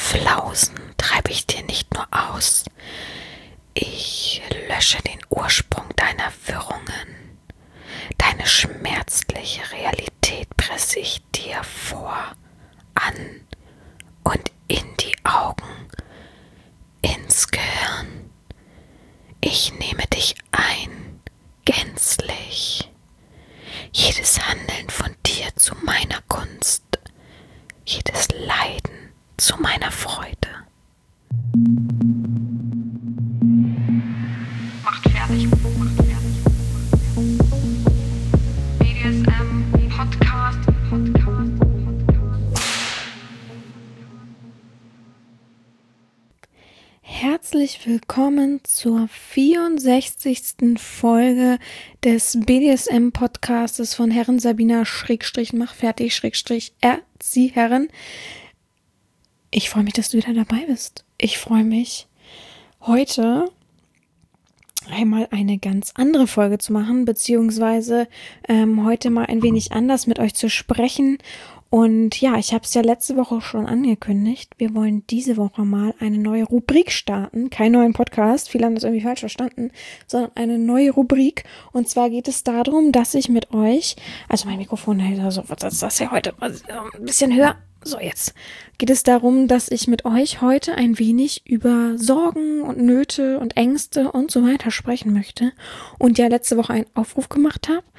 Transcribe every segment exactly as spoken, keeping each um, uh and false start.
Flausen treibe ich dir nicht nur aus, ich lösche den Ursprung deiner Wirrungen. Deine schmerzliche Realität presse ich dir vor, an und in die Augen, ins Gehirn. Ich nehme dich ein, gänzlich. Jedes Handeln von dir zu meiner Kunst, jedes Leiden zu meiner Freude. Macht fertig, macht fertig. B D S M Podcast, Podcast, Podcast. Herzlich willkommen zur vierundsechzigsten Folge des B D S M Podcastes von Herren Sabina Schrägstrich Mach fertig Schrägstrich Erzieherin. Ich freue mich, dass du wieder dabei bist. Ich freue mich, heute einmal eine ganz andere Folge zu machen, beziehungsweise ähm, heute mal ein wenig anders mit euch zu sprechen. Und ja, ich habe es ja letzte Woche schon angekündigt. Wir wollen diese Woche mal eine neue Rubrik starten. Keinen neuen Podcast, viele haben das irgendwie falsch verstanden, sondern eine neue Rubrik. Und zwar geht es darum, dass ich mit euch, also mein Mikrofon hält, also was ist das ja heute ein bisschen höher. So, jetzt geht es darum, dass ich mit euch heute ein wenig über Sorgen und Nöte und Ängste und so weiter sprechen möchte. Und ja, letzte Woche einen Aufruf gemacht habe.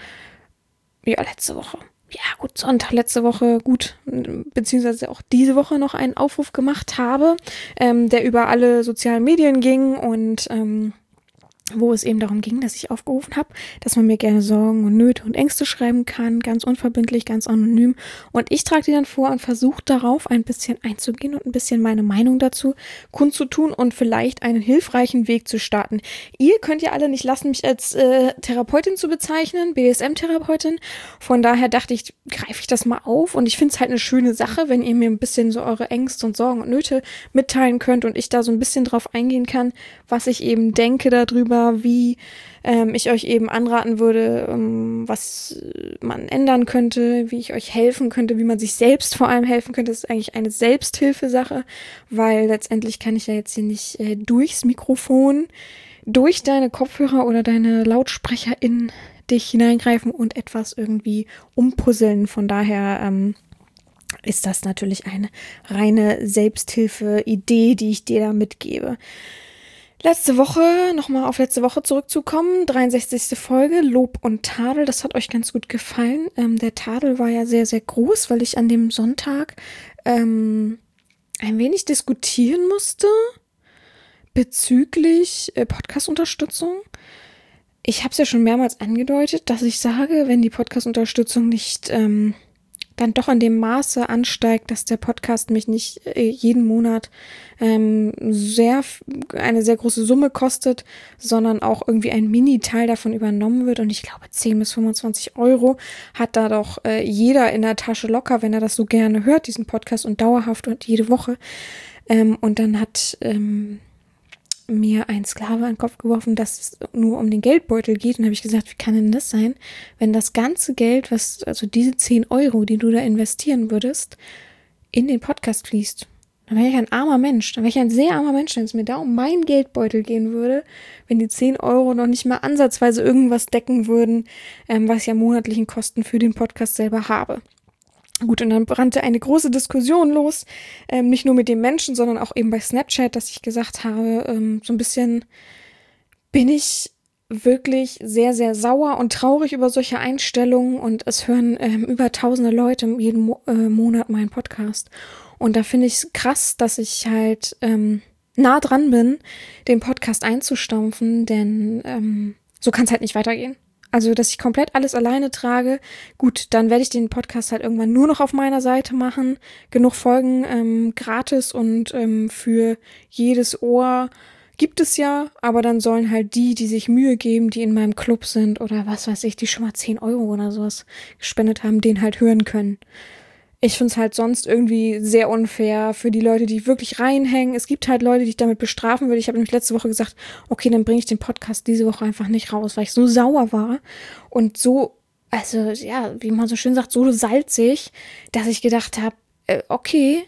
Ja, letzte Woche. Ja, gut, Sonntag, letzte Woche, gut, beziehungsweise auch diese Woche noch einen Aufruf gemacht habe, ähm, der über alle sozialen Medien ging und ähm, wo es eben darum ging, dass ich aufgerufen habe, dass man mir gerne Sorgen und Nöte und Ängste schreiben kann, ganz unverbindlich, ganz anonym. Und ich trage die dann vor und versuche darauf ein bisschen einzugehen und ein bisschen meine Meinung dazu kundzutun und vielleicht einen hilfreichen Weg zu starten. Ihr könnt ja alle nicht lassen, mich als äh, Therapeutin zu bezeichnen, B D S M-Therapeutin. Von daher dachte ich, greife ich das mal auf. Und ich finde es halt eine schöne Sache, wenn ihr mir ein bisschen so eure Ängste und Sorgen und Nöte mitteilen könnt und ich da so ein bisschen drauf eingehen kann, was ich eben denke darüber, wie ähm, ich euch eben anraten würde, ähm, was man ändern könnte, wie ich euch helfen könnte, wie man sich selbst vor allem helfen könnte. Das ist eigentlich eine Selbsthilfesache, weil letztendlich kann ich ja jetzt hier nicht äh, durchs Mikrofon, durch deine Kopfhörer oder deine Lautsprecher in dich hineingreifen und etwas irgendwie umpuzzeln. Von daher ähm, ist das natürlich eine reine Selbsthilfe-Idee, die ich dir da mitgebe. Letzte Woche, nochmal auf letzte Woche zurückzukommen, dreiundsechzigste Folge, Lob und Tadel, das hat euch ganz gut gefallen. Ähm, der Tadel war ja sehr, sehr groß, weil ich an dem Sonntag ähm, ein wenig diskutieren musste bezüglich äh, Podcast-Unterstützung. Ich habe es ja schon mehrmals angedeutet, dass ich sage, wenn die Podcast-Unterstützung nicht ähm, dann doch in dem Maße ansteigt, dass der Podcast mich nicht äh, jeden Monat ähm, sehr eine sehr große Summe kostet, sondern auch irgendwie ein Mini-Teil davon übernommen wird. Und ich glaube, zehn bis fünfundzwanzig Euro hat da doch äh, jeder in der Tasche locker, wenn er das so gerne hört, diesen Podcast und dauerhaft und jede Woche. Ähm, und dann hat ähm, mir ein Sklave an den Kopf geworfen, dass es nur um den Geldbeutel geht. Und habe ich gesagt, wie kann denn das sein, wenn das ganze Geld, was, also diese zehn Euro, die du da investieren würdest, in den Podcast fließt? Dann wäre ich ein armer Mensch. Dann wäre ich ein sehr armer Mensch, wenn es mir da um meinen Geldbeutel gehen würde, wenn die zehn Euro noch nicht mal ansatzweise irgendwas decken würden, ähm, was ich ja monatlichen Kosten für den Podcast selber habe. Gut, und dann brannte eine große Diskussion los, ähm, nicht nur mit dem Menschen, sondern auch eben bei Snapchat, dass ich gesagt habe, ähm, so ein bisschen bin ich wirklich sehr, sehr sauer und traurig über solche Einstellungen und es hören ähm, über tausende Leute jeden Mo- äh, Monat meinen Podcast. Und da finde ich es krass, dass ich halt ähm, nah dran bin, den Podcast einzustampfen, denn ähm, so kann es halt nicht weitergehen. Also, dass ich komplett alles alleine trage, gut, dann werde ich den Podcast halt irgendwann nur noch auf meiner Seite machen. Genug Folgen ähm, gratis und ähm, für jedes Ohr gibt es ja, aber dann sollen halt die, die sich Mühe geben, die in meinem Club sind oder was weiß ich, die schon mal zehn Euro oder sowas gespendet haben, den halt hören können. Ich finde es halt sonst irgendwie sehr unfair für die Leute, die wirklich reinhängen. Es gibt halt Leute, die ich damit bestrafen würde. Ich habe nämlich letzte Woche gesagt, okay, dann bringe ich den Podcast diese Woche einfach nicht raus, weil ich so sauer war und so, also ja, wie man so schön sagt, so salzig, dass ich gedacht habe, äh, okay,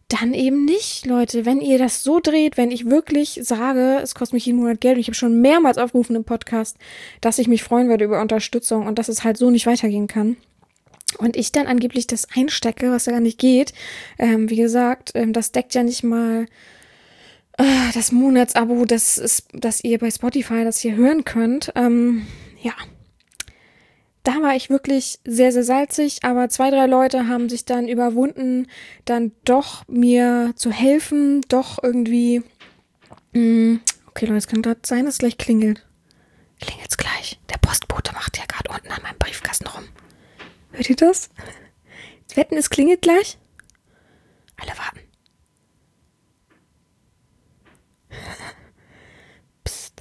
dann eben nicht, Leute. Wenn ihr das so dreht, wenn ich wirklich sage, es kostet mich jeden Monat Geld und ich habe schon mehrmals aufgerufen im Podcast, dass ich mich freuen würde über Unterstützung und dass es halt so nicht weitergehen kann. Und ich dann angeblich das einstecke, was ja gar nicht geht. Ähm, wie gesagt, ähm, das deckt ja nicht mal äh, das Monatsabo, das ist, das ihr bei Spotify das hier hören könnt. Ähm, ja. Da war ich wirklich sehr, sehr salzig, aber zwei, drei Leute haben sich dann überwunden, dann doch mir zu helfen, doch irgendwie, mh, okay Leute, es kann gerade sein, dass es gleich klingelt. Klingelt's gleich. Der Postbote macht ja gerade unten an meinem Briefkasten rum. Hört ihr das? Jetzt wetten, es klingelt gleich? Alle warten. Psst.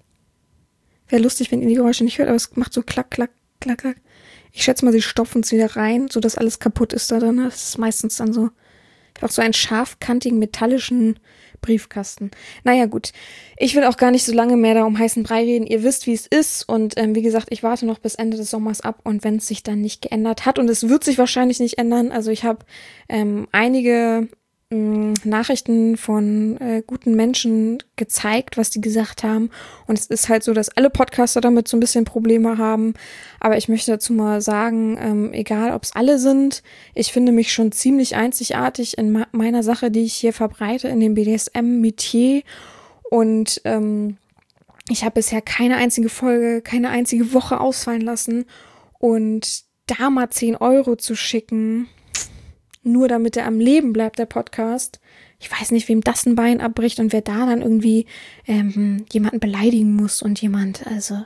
Wäre lustig, wenn ihr die Geräusche nicht hört, aber es macht so klack, klack, klack, klack. Ich schätze mal, sie stopfen es wieder rein, sodass alles kaputt ist da drin. Das ist meistens dann so. Ich habe auch so einen scharfkantigen, metallischen Briefkasten. Naja, gut. Ich will auch gar nicht so lange mehr da um heißen Brei reden. Ihr wisst, wie es ist. Und ähm, wie gesagt, ich warte noch bis Ende des Sommers ab. Und wenn es sich dann nicht geändert hat, und es wird sich wahrscheinlich nicht ändern, also ich habe ähm, einige mh, Nachrichten von äh, guten Menschen gezeigt, was die gesagt haben. Und es ist halt so, dass alle Podcaster damit so ein bisschen Probleme haben. Aber ich möchte dazu mal sagen, ähm, egal ob es alle sind, ich finde mich schon ziemlich einzigartig in ma- meiner Sache, die ich hier verbreite, in dem B D S M-Metier. Und ähm, ich habe bisher keine einzige Folge, keine einzige Woche ausfallen lassen. Und da mal zehn Euro zu schicken, nur damit er am Leben bleibt, der Podcast. Ich weiß nicht, wem das ein Bein abbricht und wer da dann irgendwie ähm, jemanden beleidigen muss und jemand also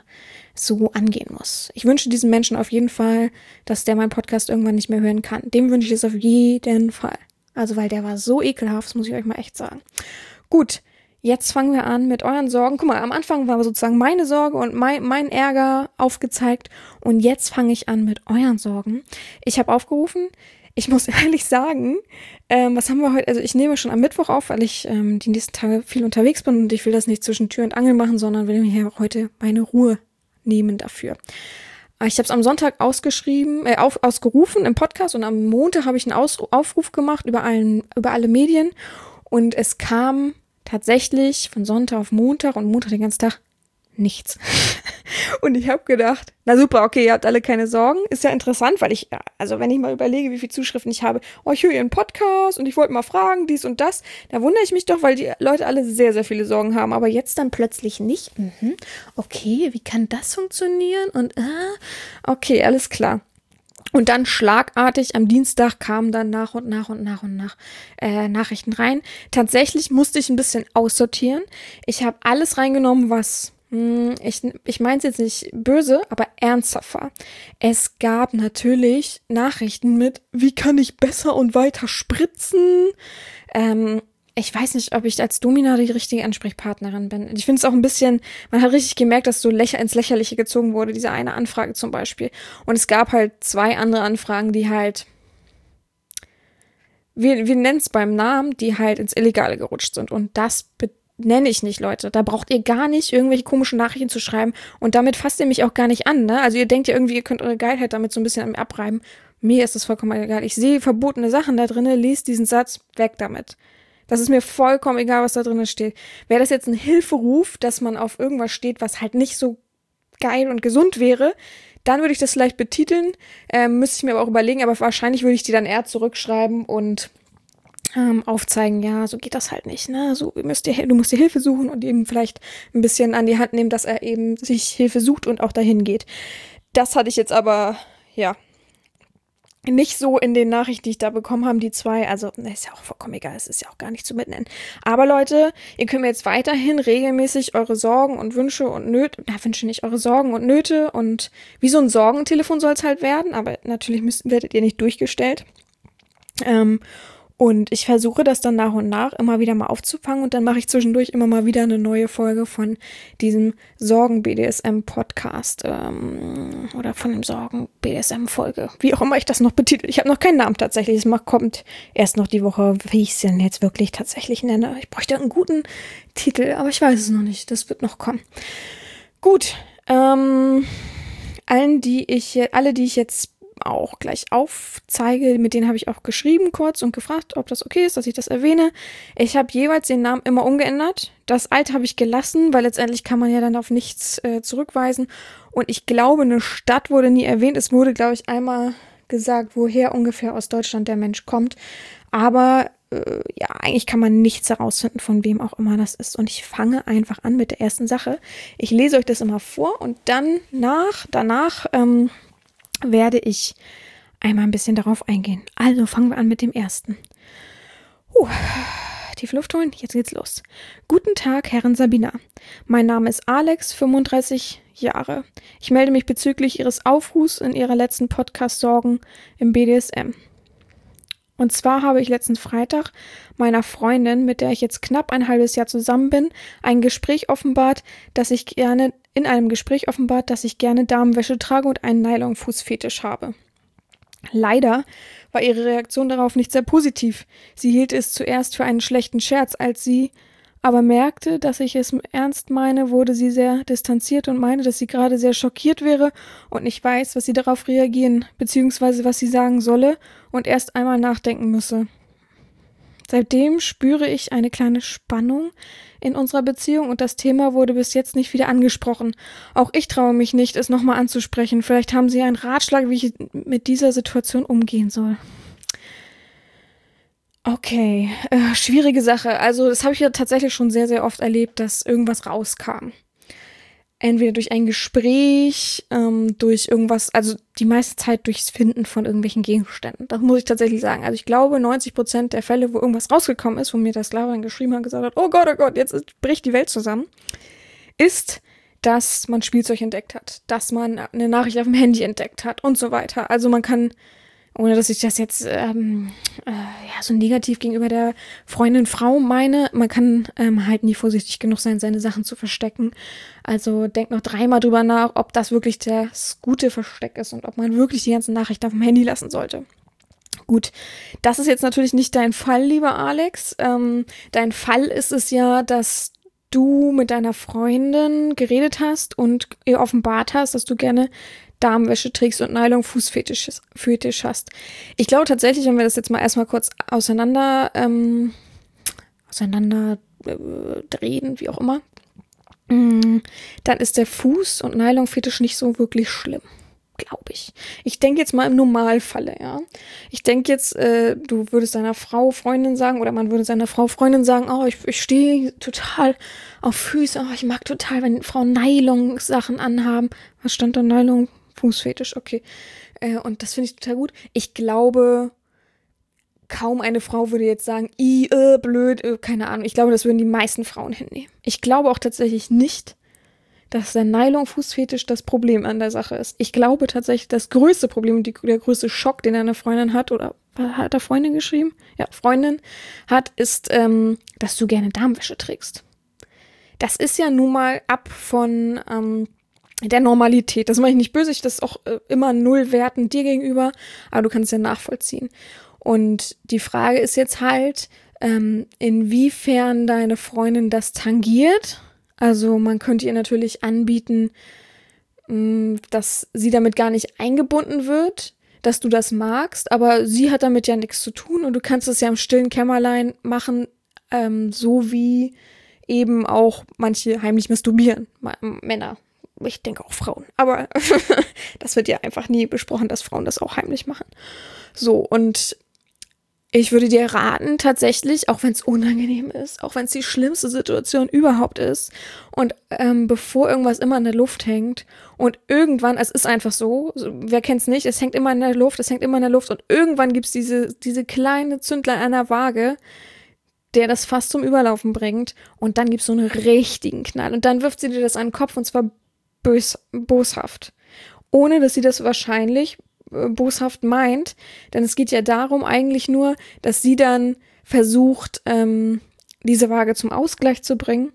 so angehen muss. Ich wünsche diesen Menschen auf jeden Fall, dass der meinen Podcast irgendwann nicht mehr hören kann. Dem wünsche ich es auf jeden Fall. Also, weil der war so ekelhaft, das muss ich euch mal echt sagen. Gut, jetzt fangen wir an mit euren Sorgen. Guck mal, am Anfang war sozusagen meine Sorge und mein, mein Ärger aufgezeigt. Und jetzt fange ich an mit euren Sorgen. Ich habe aufgerufen, ich muss ehrlich sagen, ähm, was haben wir heute, also ich nehme schon am Mittwoch auf, weil ich ähm, die nächsten Tage viel unterwegs bin und ich will das nicht zwischen Tür und Angel machen, sondern will mir hier heute meine Ruhe nehmen dafür. Ich habe es am Sonntag ausgeschrieben, äh, auf, ausgerufen im Podcast und am Montag habe ich einen Aus, Aufruf gemacht über, allen, über alle Medien und es kam tatsächlich von Sonntag auf Montag und Montag den ganzen Tag nichts. Und ich habe gedacht, na super, okay, ihr habt alle keine Sorgen. Ist ja interessant, weil ich, also wenn ich mal überlege, wie viele Zuschriften ich habe, oh, ich höre ihren Podcast und ich wollte mal fragen, dies und das, da wundere ich mich doch, weil die Leute alle sehr, sehr viele Sorgen haben, aber jetzt dann plötzlich nicht. Mhm. Okay, wie kann das funktionieren? Und, ah, okay, alles klar. Und dann schlagartig am Dienstag kamen dann nach und nach und nach und nach äh, Nachrichten rein. Tatsächlich musste ich ein bisschen aussortieren. Ich habe alles reingenommen, was, mh, ich, ich meine es jetzt nicht böse, aber ernsthaft war. Es gab natürlich Nachrichten mit, wie kann ich besser und weiter spritzen? Ähm, Ich weiß nicht, ob ich als Domina die richtige Ansprechpartnerin bin. Ich finde es auch ein bisschen, man hat richtig gemerkt, dass so lächer ins Lächerliche gezogen wurde, diese eine Anfrage zum Beispiel. Und es gab halt zwei andere Anfragen, die halt, wir, wir nennen es beim Namen, die halt ins Illegale gerutscht sind. Und das be- nenne ich nicht, Leute. Da braucht ihr gar nicht irgendwelche komischen Nachrichten zu schreiben. Und damit fasst ihr mich auch gar nicht an, ne? Also ihr denkt ja irgendwie, ihr könnt eure Geilheit damit so ein bisschen an mir abreiben. Mir ist das vollkommen egal. Ich sehe verbotene Sachen da drin, lese diesen Satz, weg damit. Das ist mir vollkommen egal, was da drin steht. Wäre das jetzt ein Hilferuf, dass man auf irgendwas steht, was halt nicht so geil und gesund wäre, dann würde ich das vielleicht betiteln. Ähm, müsste ich mir aber auch überlegen, aber wahrscheinlich würde ich die dann eher zurückschreiben und ähm, aufzeigen, ja, so geht das halt nicht, ne? So, ihr müsst dir, du musst dir Hilfe suchen und eben vielleicht ein bisschen an die Hand nehmen, dass er eben sich Hilfe sucht und auch dahin geht. Das hatte ich jetzt aber, ja, nicht so in den Nachrichten, die ich da bekommen habe, die zwei, also ist ja auch vollkommen egal, es ist ja auch gar nicht zu mitnennen. Aber Leute, ihr könnt mir jetzt weiterhin regelmäßig eure Sorgen und Wünsche und Nöte, na Wünsche nicht, eure Sorgen und Nöte und wie so ein Sorgentelefon soll es halt werden, aber natürlich müsst, werdet ihr nicht durchgestellt. Ähm, Und ich versuche das dann nach und nach immer wieder mal aufzufangen und dann mache ich zwischendurch immer mal wieder eine neue Folge von diesem Sorgen-B D S M-Podcast ähm, oder von dem Sorgen-B D S M-Folge, wie auch immer ich das noch betitel. Ich habe noch keinen Namen tatsächlich, es kommt erst noch die Woche, wie ich es denn jetzt wirklich tatsächlich nenne. Ich bräuchte einen guten Titel, aber ich weiß es noch nicht, das wird noch kommen. Gut, ähm, allen, die ich, alle, die ich jetzt auch gleich aufzeige, mit denen habe ich auch geschrieben kurz und gefragt, ob das okay ist, dass ich das erwähne. Ich habe jeweils den Namen immer umgeändert. Das alte habe ich gelassen, weil letztendlich kann man ja dann auf nichts äh, zurückweisen. Und ich glaube, eine Stadt wurde nie erwähnt. Es wurde, glaube ich, einmal gesagt, woher ungefähr aus Deutschland der Mensch kommt. Aber äh, ja, eigentlich kann man nichts herausfinden, von wem auch immer das ist. Und ich fange einfach an mit der ersten Sache. Ich lese euch das immer vor und dann nach, danach ähm, werde ich einmal ein bisschen darauf eingehen. Also fangen wir an mit dem ersten. Huh. Tief Luft holen, jetzt geht's los. Guten Tag, Herren Sabina. Mein Name ist Alex, fünfunddreißig Jahre. Ich melde mich bezüglich Ihres Aufrufs in Ihrer letzten Podcast-Sorgen im B D S M. Und zwar habe ich letzten Freitag meiner Freundin, mit der ich jetzt knapp ein halbes Jahr zusammen bin, ein Gespräch offenbart, dass ich gerne, in einem Gespräch offenbart, dass ich gerne Damenwäsche trage und einen Nylonfußfetisch habe. Leider war ihre Reaktion darauf nicht sehr positiv. Sie hielt es zuerst für einen schlechten Scherz, als sie aber merkte, dass ich es ernst meine, wurde sie sehr distanziert und meinte, dass sie gerade sehr schockiert wäre und nicht weiß, was sie darauf reagieren bzw. was sie sagen solle und erst einmal nachdenken müsse. Seitdem spüre ich eine kleine Spannung in unserer Beziehung und das Thema wurde bis jetzt nicht wieder angesprochen. Auch ich traue mich nicht, es nochmal anzusprechen. Vielleicht haben Sie einen Ratschlag, wie ich mit dieser Situation umgehen soll. Okay, äh, schwierige Sache. Also das habe ich ja tatsächlich schon sehr, sehr oft erlebt, dass irgendwas rauskam. Entweder durch ein Gespräch, ähm, durch irgendwas, also die meiste Zeit durchs Finden von irgendwelchen Gegenständen. Das muss ich tatsächlich sagen. Also ich glaube, neunzig Prozent der Fälle, wo irgendwas rausgekommen ist, wo mir das Lara dann geschrieben hat und gesagt hat, oh Gott, oh Gott, jetzt ist, bricht die Welt zusammen, ist, dass man Spielzeug entdeckt hat, dass man eine Nachricht auf dem Handy entdeckt hat und so weiter. Also man kann, ohne dass ich das jetzt ähm, äh, ja, so negativ gegenüber der Freundin Frau meine, man kann ähm, halt nie vorsichtig genug sein, seine Sachen zu verstecken. Also denk noch dreimal drüber nach, ob das wirklich das gute Versteck ist und ob man wirklich die ganzen Nachrichten auf dem Handy lassen sollte. Gut, das ist jetzt natürlich nicht dein Fall, lieber Alex. Ähm, dein Fall ist es ja, dass du mit deiner Freundin geredet hast und ihr offenbart hast, dass du gerne Damenwäsche trägst und Nylon-Fußfetisch Fetisch hast. Ich glaube tatsächlich, wenn wir das jetzt mal erstmal kurz auseinander ähm, auseinander äh, drehen, wie auch immer, mh, dann ist der Fuß- und Nylon-Fetisch nicht so wirklich schlimm, glaube ich. Ich denke jetzt mal im Normalfalle, ja. Ich denke jetzt, äh, du würdest deiner Frau Freundin sagen oder man würde seiner Frau Freundin sagen, oh, ich, ich stehe total auf Füße, oh, ich mag total, wenn Frauen Nylon-Sachen anhaben. Was stand da? Nylon Fußfetisch, okay. Äh, und das finde ich total gut. Ich glaube, kaum eine Frau würde jetzt sagen, i, äh, blöd, äh, keine Ahnung. Ich glaube, das würden die meisten Frauen hinnehmen. Ich glaube auch tatsächlich nicht, dass der Nylon-Fußfetisch das Problem an der Sache ist. Ich glaube tatsächlich, das größte Problem, die, der größte Schock, den eine Freundin hat, oder hat er Freundin geschrieben? Ja, Freundin hat, ist, ähm, dass du gerne Damenwäsche trägst. Das ist ja nun mal ab von ähm, der Normalität. Das mache ich nicht böse, das ist auch äh, immer null werten dir gegenüber, aber du kannst es ja nachvollziehen. Und die Frage ist jetzt halt, ähm, inwiefern deine Freundin das tangiert. Also man könnte ihr natürlich anbieten, mh, dass sie damit gar nicht eingebunden wird, dass du das magst, aber sie hat damit ja nichts zu tun und du kannst es ja im stillen Kämmerlein machen, ähm, so wie eben auch manche heimlich masturbieren, Männer. Ich denke auch Frauen, aber das wird ja einfach nie besprochen, dass Frauen das auch heimlich machen. So, und ich würde dir raten, tatsächlich, auch wenn es unangenehm ist, auch wenn es die schlimmste Situation überhaupt ist und ähm, bevor irgendwas immer in der Luft hängt und irgendwann, es ist einfach so, wer kennt's nicht, es hängt immer in der Luft, es hängt immer in der Luft und irgendwann gibt's diese, diese kleine Zündlein an der Waage, der das fast zum Überlaufen bringt und dann gibt's so einen richtigen Knall und dann wirft sie dir das an den Kopf und zwar bös, boshaft. Ohne, dass sie das wahrscheinlich äh, boshaft meint. Denn es geht ja darum eigentlich nur, dass sie dann versucht, ähm, diese Waage zum Ausgleich zu bringen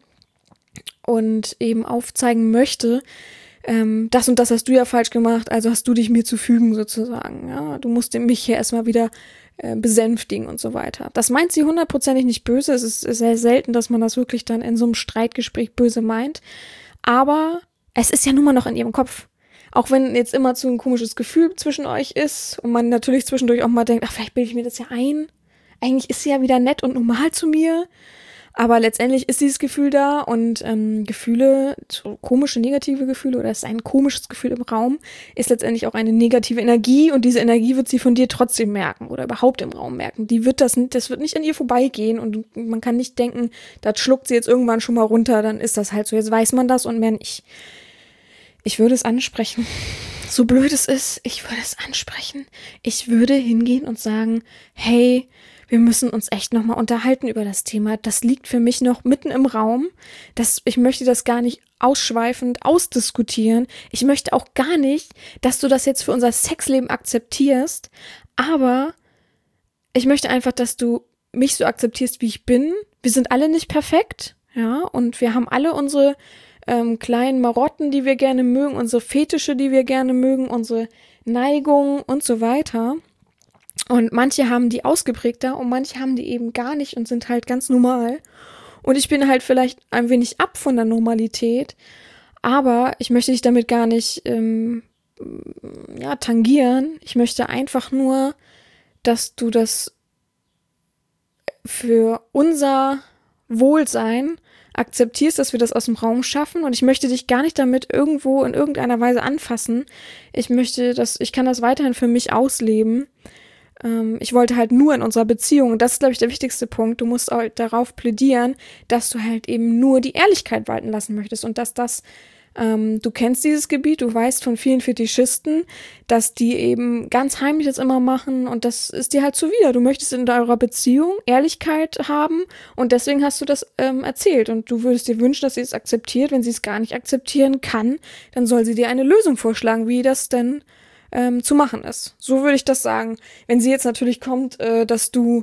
und eben aufzeigen möchte, ähm, das und das hast du ja falsch gemacht, also hast du dich mir zu fügen sozusagen. Ja? Du musst mich hier erstmal wieder äh, besänftigen und so weiter. Das meint sie hundertprozentig nicht böse. Es ist sehr selten, dass man das wirklich dann in so einem Streitgespräch böse meint. Aber es ist ja nun mal noch in ihrem Kopf. Auch wenn jetzt immer so ein komisches Gefühl zwischen euch ist und man natürlich zwischendurch auch mal denkt, ach, vielleicht bilde ich mir das ja ein. Eigentlich ist sie ja wieder nett und normal zu mir. Aber letztendlich ist dieses Gefühl da und ähm, Gefühle, so komische negative Gefühle oder es ist ein komisches Gefühl im Raum, ist letztendlich auch eine negative Energie und diese Energie wird sie von dir trotzdem merken oder überhaupt im Raum merken. Die wird das, das wird nicht an ihr vorbeigehen und man kann nicht denken, das schluckt sie jetzt irgendwann schon mal runter, dann ist das halt so, jetzt weiß man das und mehr nicht. Ich würde es ansprechen. So blöd es ist, ich würde es ansprechen. Ich würde hingehen und sagen, hey, wir müssen uns echt nochmal unterhalten über das Thema. Das liegt für mich noch mitten im Raum. Das, ich möchte das gar nicht ausschweifend ausdiskutieren. Ich möchte auch gar nicht, dass du das jetzt für unser Sexleben akzeptierst. Aber ich möchte einfach, dass du mich so akzeptierst, wie ich bin. Wir sind alle nicht perfekt, ja, und wir haben alle unsere ähm, kleinen Marotten, die wir gerne mögen, unsere Fetische, die wir gerne mögen, unsere Neigungen und so weiter. Und manche haben die ausgeprägter und manche haben die eben gar nicht und sind halt ganz normal. Und ich bin halt vielleicht ein wenig ab von der Normalität, aber ich möchte dich damit gar nicht ähm, ja, tangieren. Ich möchte einfach nur, dass du das für unser Wohlsein akzeptierst, dass wir das aus dem Raum schaffen und ich möchte dich gar nicht damit irgendwo in irgendeiner Weise anfassen. Ich möchte, dass ich kann das weiterhin für mich ausleben. Ähm, ich wollte halt nur in unserer Beziehung, und das ist, glaube ich, der wichtigste Punkt, du musst halt darauf plädieren, dass du halt eben nur die Ehrlichkeit walten lassen möchtest und dass das Ähm, du kennst dieses Gebiet, du weißt von vielen Fetischisten, dass die eben ganz heimlich das immer machen und das ist dir halt zuwider. Du möchtest in eurer Beziehung Ehrlichkeit haben und deswegen hast du das ähm, erzählt und du würdest dir wünschen, dass sie es akzeptiert. Wenn sie es gar nicht akzeptieren kann, dann soll sie dir eine Lösung vorschlagen, wie das denn ähm, zu machen ist. So würde ich das sagen. Wenn sie jetzt natürlich kommt, äh, dass du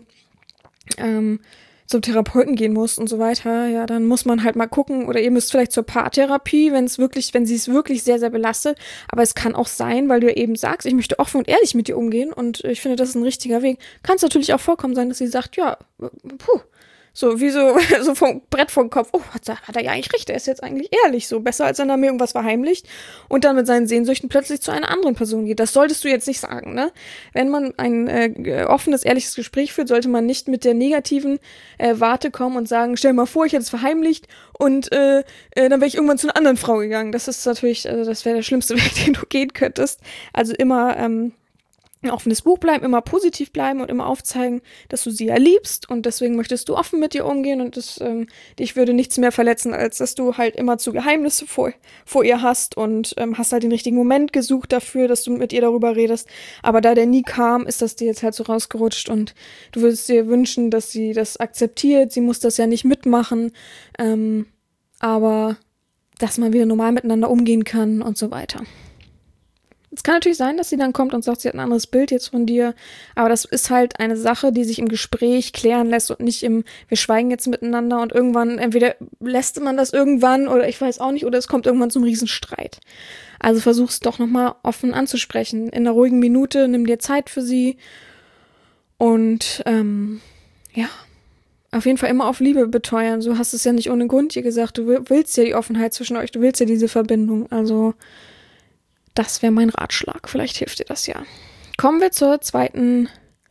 ähm, zum Therapeuten gehen musst und so weiter, ja, dann muss man halt mal gucken oder ihr müsst vielleicht zur Paartherapie, wenn es wirklich, wenn sie es wirklich sehr, sehr belastet, aber es kann auch sein, weil du eben sagst, ich möchte offen und ehrlich mit dir umgehen und ich finde, das ist ein richtiger Weg. Kann es natürlich auch vorkommen sein, dass sie sagt, ja, puh, so wie so, so vom Brett vom Kopf, oh, hat er, hat er ja eigentlich recht, er ist jetzt eigentlich ehrlich, so besser, als wenn er mir irgendwas verheimlicht und dann mit seinen Sehnsüchten plötzlich zu einer anderen Person geht. Das solltest du jetzt nicht sagen, ne? Wenn man ein äh, offenes, ehrliches Gespräch führt, sollte man nicht mit der negativen äh, Warte kommen und sagen, stell dir mal vor, ich hätte es verheimlicht und äh, äh, dann wäre ich irgendwann zu einer anderen Frau gegangen. Das ist natürlich, also das wäre der schlimmste Weg, den du gehen könntest. Also immer, ähm, ein offenes Buch bleiben, immer positiv bleiben und immer aufzeigen, dass du sie ja liebst und deswegen möchtest du offen mit ihr umgehen und das, ähm, dich würde nichts mehr verletzen, als dass du halt immer zu Geheimnisse vor, vor ihr hast und ähm, hast halt den richtigen Moment gesucht dafür, dass du mit ihr darüber redest, aber da der nie kam, ist das dir jetzt halt so rausgerutscht und du würdest dir wünschen, dass sie das akzeptiert, sie muss das ja nicht mitmachen, ähm, aber dass man wieder normal miteinander umgehen kann und so weiter. Es kann natürlich sein, dass sie dann kommt und sagt, sie hat ein anderes Bild jetzt von dir, aber das ist halt eine Sache, die sich im Gespräch klären lässt und nicht im, wir schweigen jetzt miteinander und irgendwann, entweder lässt man das irgendwann oder ich weiß auch nicht, oder es kommt irgendwann zum Riesenstreit. Also versuch's doch nochmal offen anzusprechen. In einer ruhigen Minute, nimm dir Zeit für sie und ähm, ja, auf jeden Fall immer auf Liebe beteuern. So hast du es ja nicht ohne Grund hier gesagt, du willst ja die Offenheit zwischen euch, du willst ja diese Verbindung, also das wäre mein Ratschlag. Vielleicht hilft dir das ja. Kommen wir zur zweiten,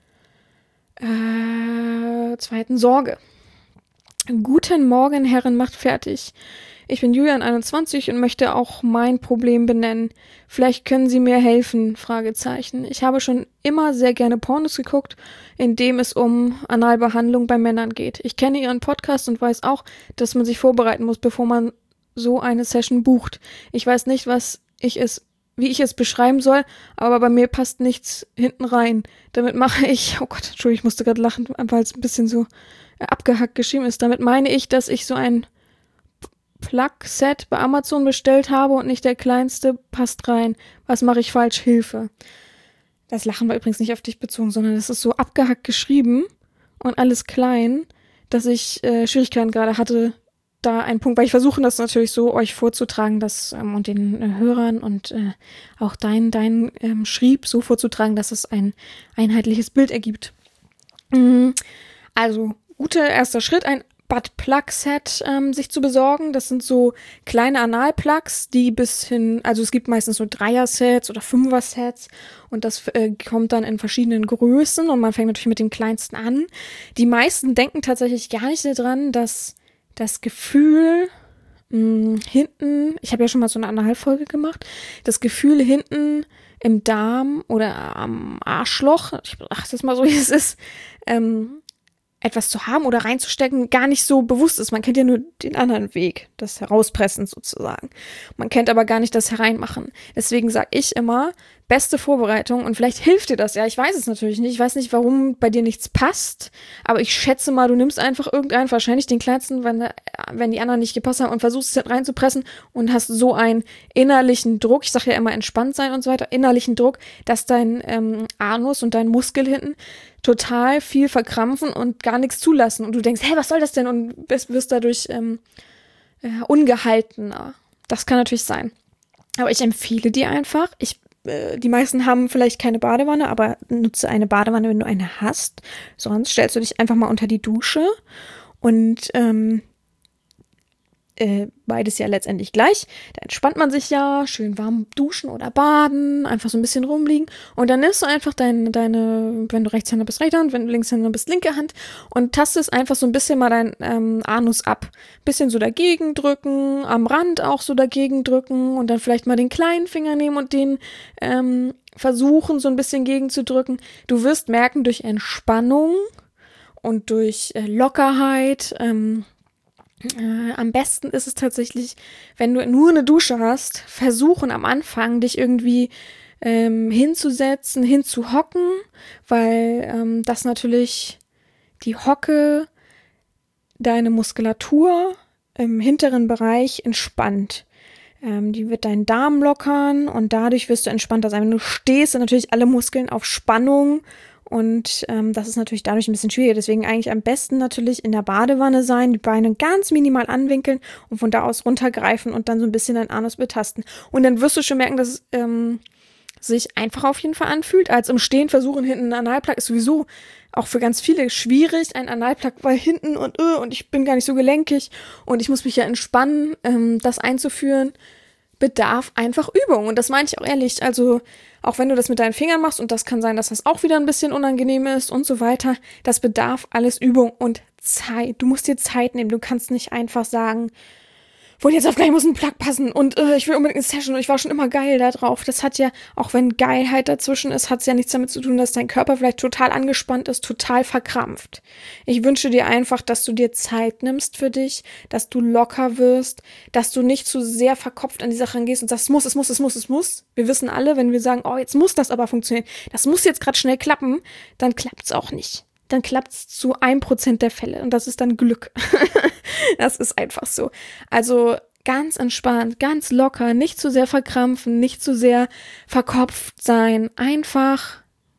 äh, zweiten Sorge. Guten Morgen, Herren, macht fertig. Ich bin Julian, einundzwanzig und möchte auch mein Problem benennen. Vielleicht können Sie mir helfen? Fragezeichen. Ich habe schon immer sehr gerne Pornos geguckt, in dem es um Analbehandlung bei Männern geht. Ich kenne Ihren Podcast und weiß auch, dass man sich vorbereiten muss, bevor man so eine Session bucht. Ich weiß nicht, was ich es wie ich es beschreiben soll, aber bei mir passt nichts hinten rein. Damit mache ich, oh Gott, Entschuldigung, ich musste gerade lachen, weil es ein bisschen so abgehackt geschrieben ist. Damit meine ich, dass ich so ein Plug-Set bei Amazon bestellt habe und nicht der kleinste passt rein. Was mache ich falsch? Hilfe. Das Lachen war übrigens nicht auf dich bezogen, sondern es ist so abgehackt geschrieben und alles klein, dass ich äh, Schwierigkeiten gerade hatte, da ein Punkt, weil ich versuche das natürlich so euch vorzutragen, dass ähm, und den äh, Hörern und äh, auch dein dein ähm, Schrieb so vorzutragen, dass es ein einheitliches Bild ergibt. Mhm. Also guter erster Schritt, ein Butt-Plug-Set ähm, sich zu besorgen. Das sind so kleine Anal-Plugs, die bis hin, also es gibt meistens so Dreier-Sets oder Fünfer-Sets und das äh, kommt dann in verschiedenen Größen und man fängt natürlich mit dem kleinsten an. Die meisten denken tatsächlich gar nicht daran, dass das Gefühl mh, hinten, ich habe ja schon mal so eine Analfolge gemacht, das Gefühl hinten im Darm oder am Arschloch, ich sag das mal so, wie es ist, ähm, etwas zu haben oder reinzustecken, gar nicht so bewusst ist. Man kennt ja nur den anderen Weg, das Herauspressen sozusagen. Man kennt aber gar nicht das Hereinmachen. Deswegen sage ich immer, beste Vorbereitung und vielleicht hilft dir das. Ja, ich weiß es natürlich nicht. Ich weiß nicht, warum bei dir nichts passt, aber ich schätze mal, du nimmst einfach irgendeinen, wahrscheinlich den kleinsten, wenn, wenn die anderen nicht gepasst haben und versuchst es reinzupressen und hast so einen innerlichen Druck, ich sage ja immer entspannt sein und so weiter, innerlichen Druck, dass dein ähm, Anus und dein Muskel hinten total viel verkrampfen und gar nichts zulassen. Und du denkst, hey, was soll das denn? Und wirst, wirst dadurch ähm, äh, ungehaltener. Das kann natürlich sein. Aber ich empfehle dir einfach, ich, äh, die meisten haben vielleicht keine Badewanne, aber nutze eine Badewanne, wenn du eine hast. Sonst stellst du dich einfach mal unter die Dusche und ähm, äh, beides ja letztendlich gleich. Da entspannt man sich ja, schön warm duschen oder baden, einfach so ein bisschen rumliegen. Und dann nimmst du einfach deine, deine wenn du Rechtshänder bist, rechte Hand, wenn du Linkshänder bist, linke Hand und tastest einfach so ein bisschen mal dein ähm, Anus ab. Bisschen so dagegen drücken, am Rand auch so dagegen drücken und dann vielleicht mal den kleinen Finger nehmen und den ähm, versuchen, so ein bisschen gegenzudrücken. Du wirst merken, durch Entspannung und durch äh, Lockerheit, ähm, Äh, am besten ist es tatsächlich, wenn du nur eine Dusche hast, versuchen am Anfang, dich irgendwie ähm, hinzusetzen, hinzuhocken, weil ähm, das natürlich die Hocke deine Muskulatur im hinteren Bereich entspannt. Ähm, die wird deinen Darm lockern und dadurch wirst du entspannter sein. Wenn du stehst, sind natürlich alle Muskeln auf Spannung. Und ähm, das ist natürlich dadurch ein bisschen schwieriger. Deswegen eigentlich am besten natürlich in der Badewanne sein, die Beine ganz minimal anwinkeln und von da aus runtergreifen und dann so ein bisschen dein Anus betasten. Und dann wirst du schon merken, dass es ähm, sich einfach auf jeden Fall anfühlt. Als im Stehen versuchen, hinten einen Analplug ist sowieso auch für ganz viele schwierig, ein Analplug, weil hinten und uh, und ich bin gar nicht so gelenkig und ich muss mich ja entspannen, ähm, das einzuführen, bedarf einfach Übung. Und das meine ich auch ehrlich. Also auch wenn du das mit deinen Fingern machst und das kann sein, dass das auch wieder ein bisschen unangenehm ist und so weiter, das bedarf alles Übung und Zeit. Du musst dir Zeit nehmen. Du kannst nicht einfach sagen, von jetzt auf gleich muss ein Plug passen und äh, ich will unbedingt eine Session und ich war schon immer geil da drauf. Das hat ja, auch wenn Geilheit dazwischen ist, hat es ja nichts damit zu tun, dass dein Körper vielleicht total angespannt ist, total verkrampft. Ich wünsche dir einfach, dass du dir Zeit nimmst für dich, dass du locker wirst, dass du nicht zu sehr verkopft an die Sache rangehst und sagst, es muss, es muss, es muss, es muss. Wir wissen alle, wenn wir sagen, oh, jetzt muss das aber funktionieren, das muss jetzt gerade schnell klappen, dann klappt es auch nicht. Dann klappt es zu ein Prozent der Fälle und das ist dann Glück. Das ist einfach so. Also ganz entspannt, ganz locker, nicht zu sehr verkrampfen, nicht zu sehr verkopft sein. Einfach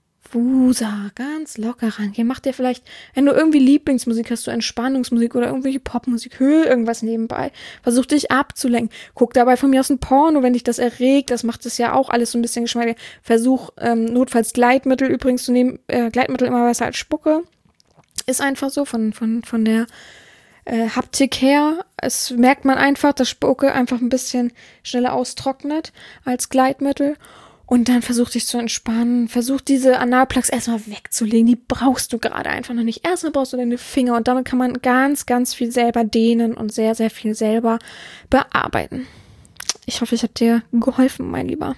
Wusa, ganz locker rangehen. Mach dir vielleicht, wenn du irgendwie Lieblingsmusik hast, so Entspannungsmusik oder irgendwelche Popmusik, hör irgendwas nebenbei. Versuch dich abzulenken. Guck dabei von mir aus ein Porno, wenn dich das erregt. Das macht es ja auch alles so ein bisschen geschmeidiger. Versuch ähm, notfalls Gleitmittel übrigens zu nehmen. Äh, Gleitmittel immer besser als Spucke. Ist einfach so von, von, von der äh, Haptik her. Es merkt man einfach, dass Spucke einfach ein bisschen schneller austrocknet als Gleitmittel. Und dann versuch dich zu entspannen. Versuch diese Analplugs erstmal wegzulegen. Die brauchst du gerade einfach noch nicht. Erstmal brauchst du deine Finger und damit kann man ganz, ganz viel selber dehnen und sehr, sehr viel selber bearbeiten. Ich hoffe, ich habe dir geholfen, mein Lieber.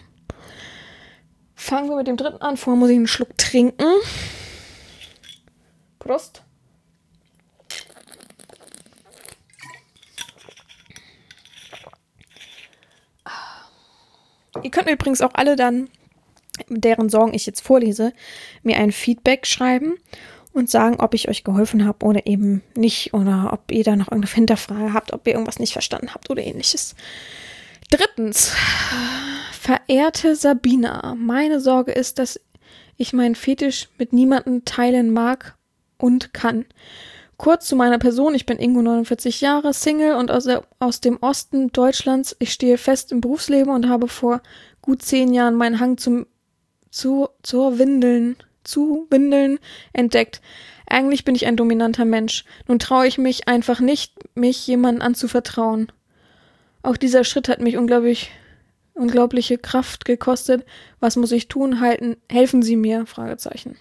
Fangen wir mit dem dritten an. Vorher muss ich einen Schluck trinken. Prost. Ihr könnt mir übrigens auch alle dann, deren Sorgen ich jetzt vorlese, mir ein Feedback schreiben und sagen, ob ich euch geholfen habe oder eben nicht oder ob ihr da noch irgendeine Hinterfrage habt, ob ihr irgendwas nicht verstanden habt oder ähnliches. Drittens, verehrte Sabina, meine Sorge ist, dass ich meinen Fetisch mit niemandem teilen mag und kann. Kurz zu meiner Person, ich bin Ingo, neunundvierzig Jahre, Single und aus, der, aus dem Osten Deutschlands. Ich stehe fest im Berufsleben und habe vor gut zehn Jahren meinen Hang zum, zu, zur Windeln, zu Windeln entdeckt. eigentlich bin ich ein dominanter Mensch. Nun traue ich mich einfach nicht, mich jemandem anzuvertrauen. Auch dieser Schritt hat mich unglaublich, unglaubliche Kraft gekostet. Was muss ich tun? Halten, helfen Sie mir? Fragezeichen.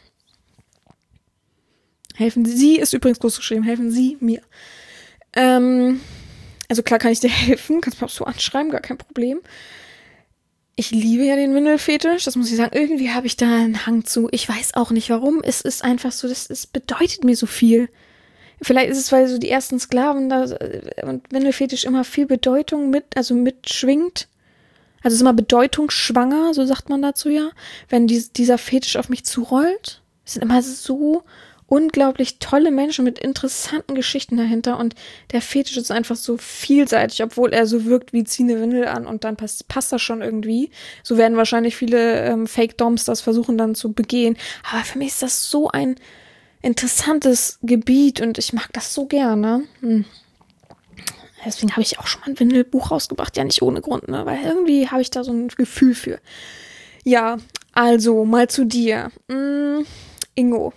Helfen Sie, Sie ist übrigens groß geschrieben, helfen Sie mir. Ähm, also klar kann ich dir helfen, kannst mir auch so anschreiben, gar kein Problem. Ich liebe ja den Windelfetisch, das muss ich sagen. Irgendwie habe ich da einen Hang zu. Ich weiß auch nicht warum. Es ist einfach so, das, das bedeutet mir so viel. Vielleicht ist es, weil so die ersten Sklaven da und Windelfetisch immer viel Bedeutung mit, also mitschwingt. Also es ist immer bedeutungsschwanger, so sagt man dazu ja. Wenn dies, dieser Fetisch auf mich zurollt, es sind immer so unglaublich tolle Menschen mit interessanten Geschichten dahinter und der Fetisch ist einfach so vielseitig, obwohl er so wirkt wie zieh eine Windel an und dann passt, passt das schon irgendwie. So werden wahrscheinlich viele ähm, Fake-Doms das versuchen dann zu begehen. Aber für mich ist das so ein interessantes Gebiet und ich mag das so gerne. Hm. Deswegen habe ich auch schon mal ein Windelbuch rausgebracht, ja nicht ohne Grund, ne? Weil irgendwie habe ich da so ein Gefühl für. Ja, also mal zu dir. Hm, Ingo.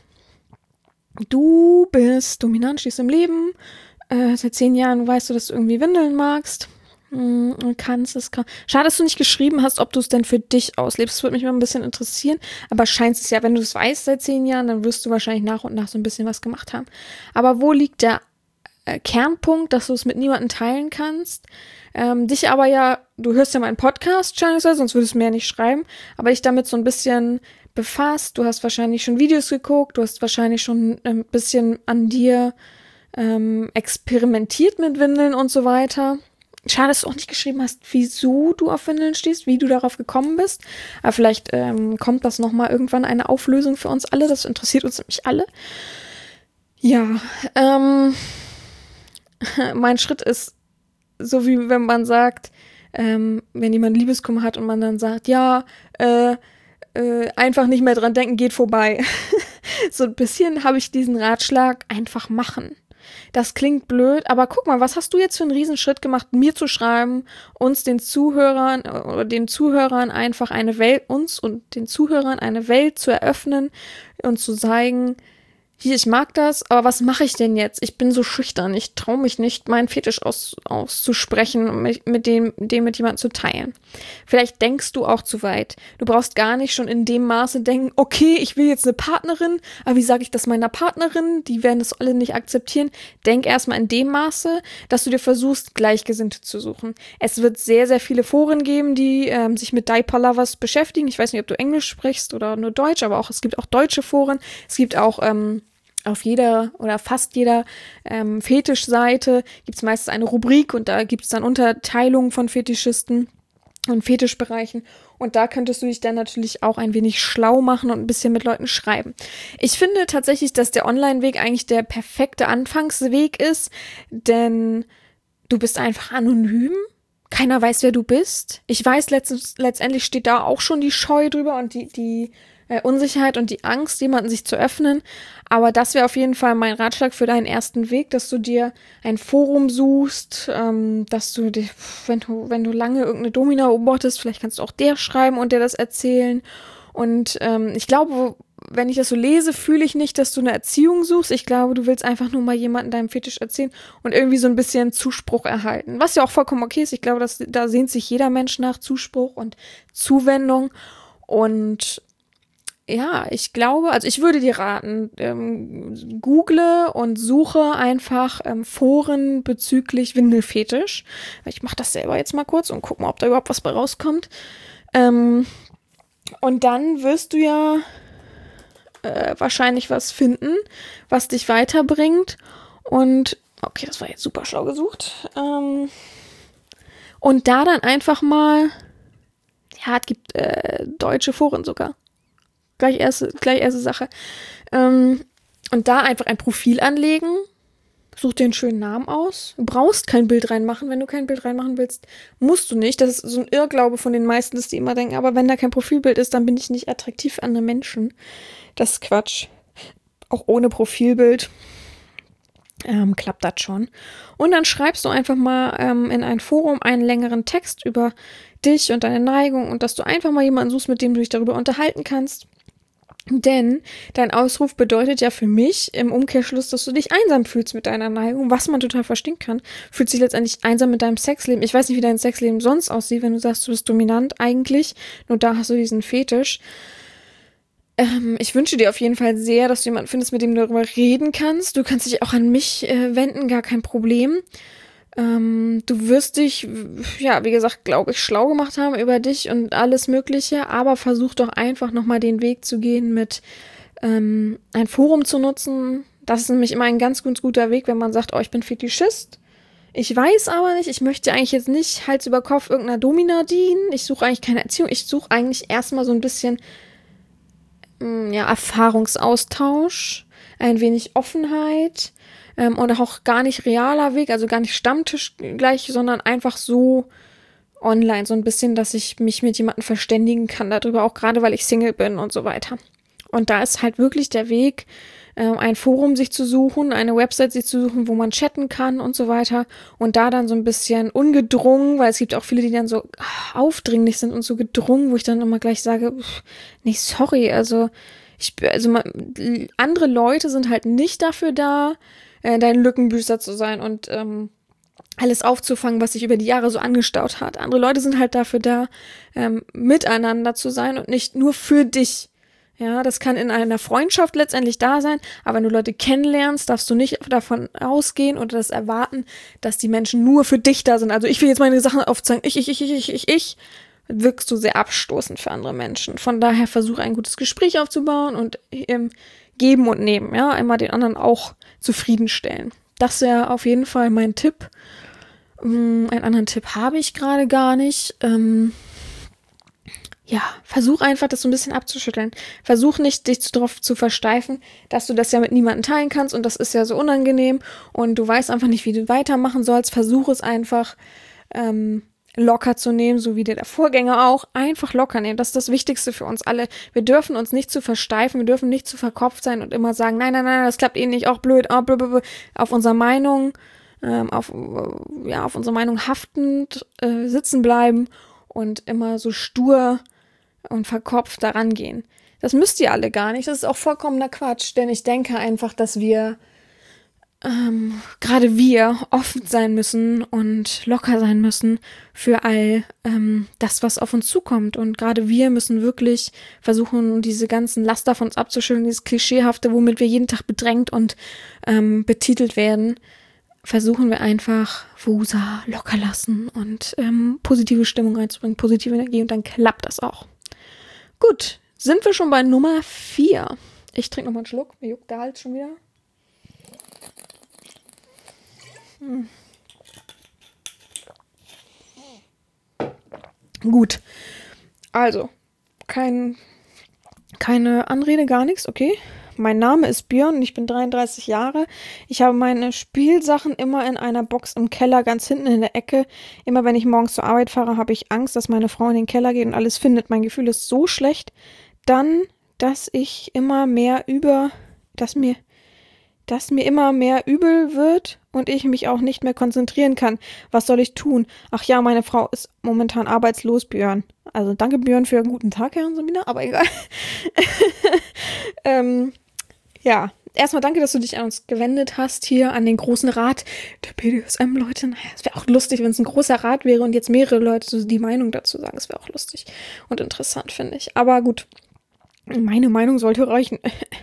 Du bist dominant, stehst im Leben. Äh, seit zehn Jahren weißt du, dass du irgendwie Windeln magst. Mm, und kannst es. Kann. Schade, dass du nicht geschrieben hast, ob du es denn für dich auslebst. Das würde mich mal ein bisschen interessieren. Aber scheint es ja, wenn du es weißt seit zehn Jahren, dann wirst du wahrscheinlich nach und nach so ein bisschen was gemacht haben. Aber wo liegt der äh, Kernpunkt, dass du es mit niemandem teilen kannst? Ähm, dich aber ja, du hörst ja meinen Podcast, sonst würdest du mir ja nicht schreiben. Aber dich damit so ein bisschen befasst, du hast wahrscheinlich schon Videos geguckt, du hast wahrscheinlich schon ein bisschen an dir ähm, experimentiert mit Windeln und so weiter. Schade, dass du auch nicht geschrieben hast, wieso du auf Windeln stehst, wie du darauf gekommen bist. Aber vielleicht ähm, kommt das nochmal irgendwann eine Auflösung für uns alle, das interessiert uns nämlich alle. Ja, ähm, mein Schritt ist so, wie wenn man sagt, ähm, wenn jemand Liebeskummer hat und man dann sagt, ja, äh, Äh, einfach nicht mehr dran denken, geht vorbei. So ein bisschen habe ich diesen Ratschlag, einfach machen. Das klingt blöd, aber guck mal, was hast du jetzt für einen Riesenschritt gemacht, mir zu schreiben, uns den Zuhörern oder den Zuhörern einfach eine Welt, uns und den Zuhörern eine Welt zu eröffnen und zu zeigen, hier, ich mag das, aber was mache ich denn jetzt? Ich bin so schüchtern, ich traue mich nicht, meinen Fetisch aus, auszusprechen und mit, mit dem, dem mit jemandem zu teilen. Vielleicht denkst du auch zu weit. Du brauchst gar nicht schon in dem Maße denken, okay, ich will jetzt eine Partnerin, aber wie sage ich das meiner Partnerin? Die werden das alle nicht akzeptieren. Denk erstmal in dem Maße, dass du dir versuchst, Gleichgesinnte zu suchen. Es wird sehr, sehr viele Foren geben, die ähm, sich mit Diaper Lovers beschäftigen. Ich weiß nicht, ob du Englisch sprichst oder nur Deutsch, aber auch es gibt auch deutsche Foren. Es gibt auch ähm, auf jeder oder fast jeder ähm, Fetischseite gibt es meistens eine Rubrik und da gibt es dann Unterteilungen von Fetischisten und Fetischbereichen und da könntest du dich dann natürlich auch ein wenig schlau machen und ein bisschen mit Leuten schreiben. Ich finde tatsächlich, dass der Online-Weg eigentlich der perfekte Anfangsweg ist, denn du bist einfach anonym. Keiner weiß, wer du bist. Ich weiß, letztens, letztendlich steht da auch schon die Scheu drüber und die, die äh, Unsicherheit und die Angst, jemanden sich zu öffnen. Aber das wäre auf jeden Fall mein Ratschlag für deinen ersten Weg, dass du dir ein Forum suchst, ähm, dass du, dir, wenn du, wenn du lange irgendeine Domina beobachtest, vielleicht kannst du auch der schreiben und der das erzählen. Und ähm, ich glaube, wenn ich das so lese, fühle ich nicht, dass du eine Erziehung suchst. Ich glaube, du willst einfach nur mal jemanden deinem Fetisch erzählen und irgendwie so ein bisschen Zuspruch erhalten. Was ja auch vollkommen okay ist. Ich glaube, dass, da sehnt sich jeder Mensch nach Zuspruch und Zuwendung. Und ja, ich glaube, also ich würde dir raten, ähm, google und suche einfach ähm, Foren bezüglich Windelfetisch. Ich mache das selber jetzt mal kurz und guck mal, ob da überhaupt was bei rauskommt. Ähm, und dann wirst du ja äh, wahrscheinlich was finden, was dich weiterbringt. Und, okay, das war jetzt super schlau gesucht. Ähm, und da dann einfach mal, ja, es gibt äh, deutsche Foren sogar. Gleich erste, gleich erste Sache. Ähm, und da einfach ein Profil anlegen. Such dir einen schönen Namen aus. Du brauchst kein Bild reinmachen. Wenn du kein Bild reinmachen willst, musst du nicht. Das ist so ein Irrglaube von den meisten, dass die immer denken, aber wenn da kein Profilbild ist, dann bin ich nicht attraktiv für andere Menschen. Das ist Quatsch. Auch ohne Profilbild ähm, klappt das schon. Und dann schreibst du einfach mal ähm, in ein Forum einen längeren Text über dich und deine Neigung und dass du einfach mal jemanden suchst, mit dem du dich darüber unterhalten kannst. Denn dein Ausruf bedeutet ja für mich im Umkehrschluss, dass du dich einsam fühlst mit deiner Neigung, was man total verstehen kann. Fühlst dich letztendlich einsam mit deinem Sexleben. Ich weiß nicht, wie dein Sexleben sonst aussieht, wenn du sagst, du bist dominant eigentlich. Nur da hast du diesen Fetisch. Ähm, ich wünsche dir auf jeden Fall sehr, dass du jemanden findest, mit dem du darüber reden kannst. Du kannst dich auch an mich äh, wenden, gar kein Problem. Ähm, du wirst dich, ja, wie gesagt, glaube ich, schlau gemacht haben über dich und alles Mögliche, aber versuch doch einfach nochmal den Weg zu gehen mit ähm, ein Forum zu nutzen. Das ist nämlich immer ein ganz, ganz guter Weg, wenn man sagt, oh, ich bin Fetischist. Ich weiß aber nicht, ich möchte eigentlich jetzt nicht Hals über Kopf irgendeiner Domina dienen. Ich suche eigentlich keine Erziehung. Ich suche eigentlich erstmal so ein bisschen mh, ja, Erfahrungsaustausch, ein wenig Offenheit. Ähm, und auch gar nicht realer Weg, also gar nicht Stammtisch gleich, sondern einfach so online, so ein bisschen, dass ich mich mit jemandem verständigen kann darüber, auch gerade, weil ich Single bin und so weiter. Und da ist halt wirklich der Weg, ähm, ein Forum sich zu suchen, eine Website sich zu suchen, wo man chatten kann und so weiter und da dann so ein bisschen ungedrungen, weil es gibt auch viele, die dann so aufdringlich sind und so gedrungen, wo ich dann immer gleich sage, pff, nee, sorry, also ich, also man, andere Leute sind halt nicht dafür da, dein Lückenbüßer zu sein und ähm, alles aufzufangen, was sich über die Jahre so angestaut hat. Andere Leute sind halt dafür da, ähm, miteinander zu sein und nicht nur für dich. Ja, das kann in einer Freundschaft letztendlich da sein, aber wenn du Leute kennenlernst, darfst du nicht davon ausgehen oder das erwarten, dass die Menschen nur für dich da sind. Also ich will jetzt meine Sachen aufzeigen, ich, ich, ich, ich, ich, ich, ich. Wirkst du sehr abstoßend für andere Menschen. Von daher versuche ein gutes Gespräch aufzubauen und ähm, geben und nehmen, ja, immer den anderen auch zufriedenstellen. Das wäre auf jeden Fall mein Tipp. Ähm, einen anderen Tipp habe ich gerade gar nicht. Ähm, ja, versuch einfach, das so ein bisschen abzuschütteln. Versuch nicht, dich darauf zu versteifen, dass du das ja mit niemandem teilen kannst und das ist ja so unangenehm und du weißt einfach nicht, wie du weitermachen sollst. Versuch es einfach, ähm, locker zu nehmen, so wie der Vorgänger auch, einfach locker nehmen. Das ist das Wichtigste für uns alle. Wir dürfen uns nicht zu versteifen, wir dürfen nicht zu verkopft sein und immer sagen, nein, nein, nein, das klappt eh nicht, auch blöd, oh, blablabla. Auf unserer Meinung, ähm, auf, ja, auf unserer Meinung haftend äh, sitzen bleiben und immer so stur und verkopft daran gehen. Das müsst ihr alle gar nicht, das ist auch vollkommener Quatsch, denn ich denke einfach, dass wir Ähm, gerade wir offen sein müssen und locker sein müssen für all ähm, das, was auf uns zukommt. Und gerade wir müssen wirklich versuchen, diese ganzen Laster von uns abzuschütteln, dieses Klischeehafte, womit wir jeden Tag bedrängt und ähm, betitelt werden, versuchen wir einfach Wusa locker lassen und ähm, positive Stimmung reinzubringen, positive Energie und dann klappt das auch. Gut, sind wir schon bei Nummer vier. Ich trinke nochmal einen Schluck, mir juckt der Hals schon wieder. Hm. Gut, also kein, keine Anrede, gar nichts, okay. Mein Name ist Björn und ich bin dreiunddreißig Jahre. Ich habe meine Spielsachen immer in einer Box im Keller, ganz hinten in der Ecke. Immer wenn ich morgens zur Arbeit fahre, habe ich Angst, dass meine Frau in den Keller geht und alles findet. Mein Gefühl ist so schlecht, dann, dass ich immer mehr über, dass mir dass mir immer mehr übel wird und ich mich auch nicht mehr konzentrieren kann. Was soll ich tun? Ach ja, meine Frau ist momentan arbeitslos, Björn. Also danke, Björn, für einen guten Tag, Herr Sabina, aber egal. ähm, ja, erstmal danke, dass du dich an uns gewendet hast, hier an den großen Rat der B D S M-Leute. Naja, es wäre auch lustig, wenn es ein großer Rat wäre und jetzt mehrere Leute so die Meinung dazu sagen. Das wäre auch lustig und interessant, finde ich. Aber gut, meine Meinung sollte reichen.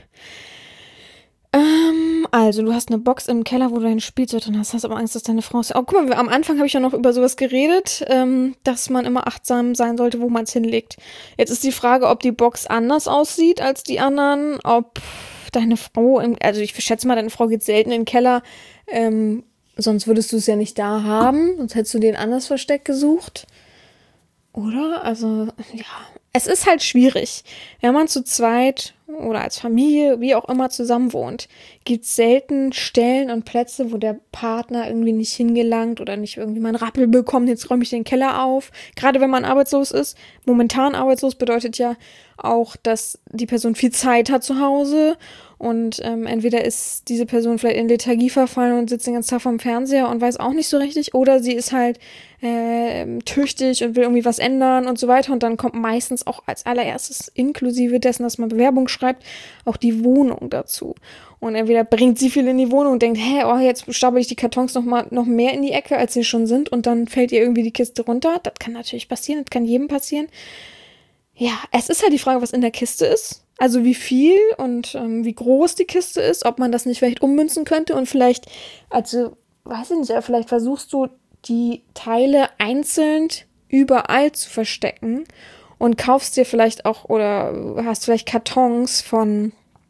Ähm, also, du hast eine Box im Keller, wo du dein Spielzeug drin hast, hast aber Angst, dass deine Frau... Oh, guck mal, am Anfang habe ich ja noch über sowas geredet, ähm, dass man immer achtsam sein sollte, wo man es hinlegt. Jetzt ist die Frage, ob die Box anders aussieht als die anderen, ob deine Frau... Im, also, ich schätze mal, deine Frau geht selten in den Keller, ähm, sonst würdest du es ja nicht da haben, sonst hättest du den anders versteckt gesucht. Oder? Also, ja... Es ist halt schwierig, wenn man zu zweit oder als Familie, wie auch immer, zusammen wohnt. Gibt es selten Stellen und Plätze, wo der Partner irgendwie nicht hingelangt oder nicht irgendwie mal einen Rappel bekommt, jetzt räume ich den Keller auf. Gerade wenn man arbeitslos ist. Momentan arbeitslos bedeutet ja auch, dass die Person viel Zeit hat zu Hause Und ähm, entweder ist diese Person vielleicht in Lethargie verfallen und sitzt den ganzen Tag vorm Fernseher und weiß auch nicht so richtig, oder sie ist halt äh, tüchtig und will irgendwie was ändern und so weiter. Und dann kommt meistens auch als allererstes, inklusive dessen, dass man Bewerbung schreibt, auch die Wohnung dazu. Und entweder bringt sie viel in die Wohnung und denkt, hä, oh, jetzt stapel ich die Kartons noch mal noch mehr in die Ecke, als sie schon sind, und dann fällt ihr irgendwie die Kiste runter. Das kann natürlich passieren, das kann jedem passieren. Ja, es ist halt die Frage, was in der Kiste ist. Also wie viel und ähm, wie groß die Kiste ist, ob man das nicht vielleicht ummünzen könnte und vielleicht, also, weiß ich nicht, vielleicht versuchst du die Teile einzeln überall zu verstecken und kaufst dir vielleicht auch oder hast vielleicht Kartons von,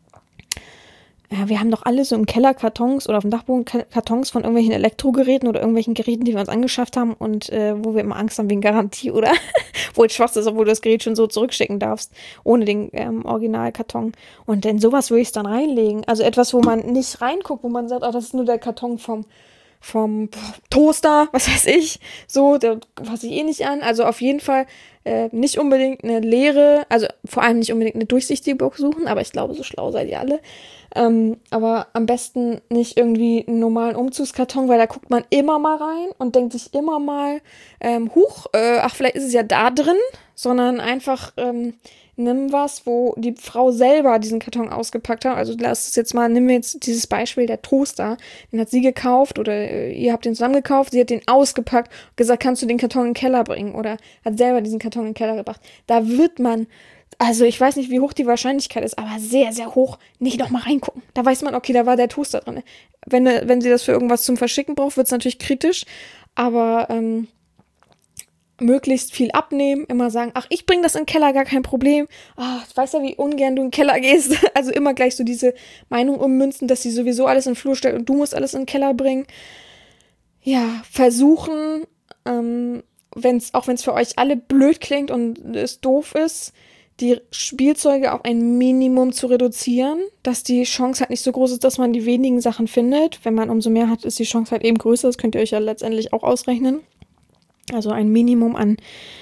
ja, wir haben doch alle so im Keller Kartons oder auf dem Dachboden Kartons von irgendwelchen Elektrogeräten oder irgendwelchen Geräten, die wir uns angeschafft haben und äh, wo wir immer Angst haben wegen Garantie oder wo es schwach ist, obwohl du das Gerät schon so zurückschicken darfst, ohne den ähm, Originalkarton. Und in sowas würde ich es dann reinlegen. Also etwas, wo man nicht reinguckt, wo man sagt, oh, das ist nur der Karton vom vom Toaster, was weiß ich, so, da fasse ich eh nicht an. Also auf jeden Fall äh, nicht unbedingt eine leere, also vor allem nicht unbedingt eine durchsichtige Box suchen, aber ich glaube, so schlau seid ihr alle. Ähm, aber am besten nicht irgendwie einen normalen Umzugskarton, weil da guckt man immer mal rein und denkt sich immer mal, ähm, huch, äh, ach, vielleicht ist es ja da drin, sondern einfach ähm, nimm was, wo die Frau selber diesen Karton ausgepackt hat. Also lass es jetzt mal, nehmen wir jetzt dieses Beispiel, der Toaster, den hat sie gekauft oder äh, ihr habt den zusammen gekauft, sie hat den ausgepackt und gesagt, kannst du den Karton in den Keller bringen, oder hat selber diesen Karton in den Keller gebracht. Da wird man, also ich weiß nicht, wie hoch die Wahrscheinlichkeit ist, aber sehr, sehr hoch, nicht nochmal reingucken. Da weiß man, okay, da war der Toaster drin. Wenn, wenn sie das für irgendwas zum Verschicken braucht, wird es natürlich kritisch, aber ähm, möglichst viel abnehmen, immer sagen, ach, ich bringe das in den Keller, gar kein Problem. Ach, ich weiß ja, wie ungern du in den Keller gehst. Also immer gleich so diese Meinung ummünzen, dass sie sowieso alles in den Flur stellt und du musst alles in den Keller bringen. Ja, versuchen, ähm, wenn's, auch wenn es für euch alle blöd klingt und es doof ist, die Spielzeuge auf ein Minimum zu reduzieren, dass die Chance halt nicht so groß ist, dass man die wenigen Sachen findet. Wenn man umso mehr hat, ist die Chance halt eben größer. Das könnt ihr euch ja letztendlich auch ausrechnen. Also ein Minimum an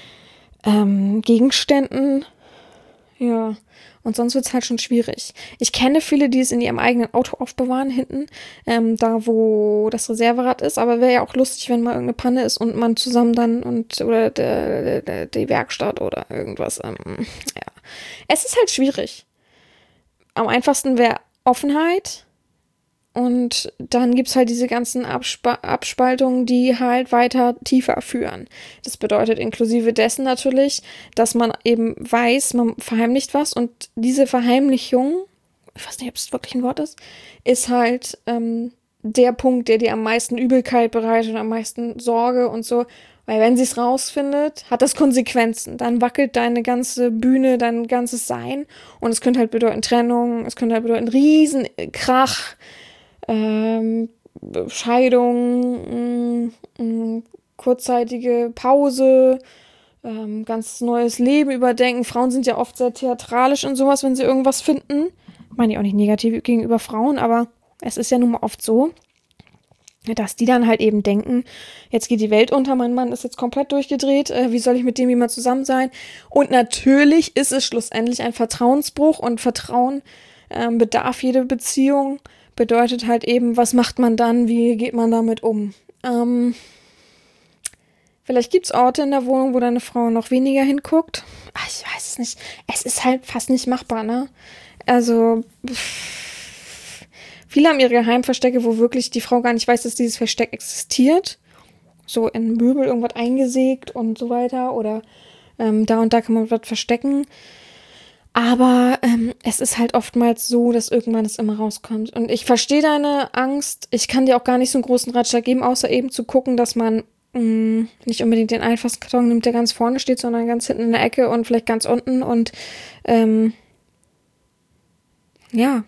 ähm, Gegenständen. Ja, und sonst wird es halt schon schwierig. Ich kenne viele, die es in ihrem eigenen Auto aufbewahren hinten, ähm, da wo das Reserverad ist. Aber wäre ja auch lustig, wenn mal irgendeine Panne ist und man zusammen dann und oder der, der, die Werkstatt oder irgendwas. Ähm, ja, es ist halt schwierig. Am einfachsten wäre Offenheit. Und dann gibt's halt diese ganzen Abspa- Abspaltungen, die halt weiter tiefer führen. Das bedeutet inklusive dessen natürlich, dass man eben weiß, man verheimlicht was, und diese Verheimlichung, ich weiß nicht, ob es wirklich ein Wort ist, ist halt ähm, der Punkt, der dir am meisten Übelkeit bereitet und am meisten Sorge und so. Weil wenn sie es rausfindet, hat das Konsequenzen. Dann wackelt deine ganze Bühne, dein ganzes Sein, und es könnte halt bedeuten Trennung, es könnte halt bedeuten Riesenkrach, Ähm, Scheidung, mh, mh, kurzzeitige Pause, ähm, ganz neues Leben überdenken. Frauen sind ja oft sehr theatralisch und sowas, wenn sie irgendwas finden. Meine ich auch nicht negativ gegenüber Frauen, aber es ist ja nun mal oft so, dass die dann halt eben denken, jetzt geht die Welt unter, mein Mann ist jetzt komplett durchgedreht, äh, wie soll ich mit dem jemand zusammen sein? Und natürlich ist es schlussendlich ein Vertrauensbruch, und Vertrauen ähm, bedarf jede Beziehung. Bedeutet halt eben, was macht man dann, wie geht man damit um? Ähm, vielleicht gibt's Orte in der Wohnung, wo deine Frau noch weniger hinguckt. Ach, ich weiß es nicht. Es ist halt fast nicht machbar, ne? Also, pff, viele haben ihre Geheimverstecke, wo wirklich die Frau gar nicht weiß, dass dieses Versteck existiert. So in Möbel irgendwas eingesägt und so weiter. Oder ähm, da und da kann man was verstecken. Aber ähm, es ist halt oftmals so, dass irgendwann es immer rauskommt. Und ich verstehe deine Angst. Ich kann dir auch gar nicht so einen großen Ratschlag geben, außer eben zu gucken, dass man mh, nicht unbedingt den einfachsten Karton nimmt, der ganz vorne steht, sondern ganz hinten in der Ecke und vielleicht ganz unten. Und ähm, ja,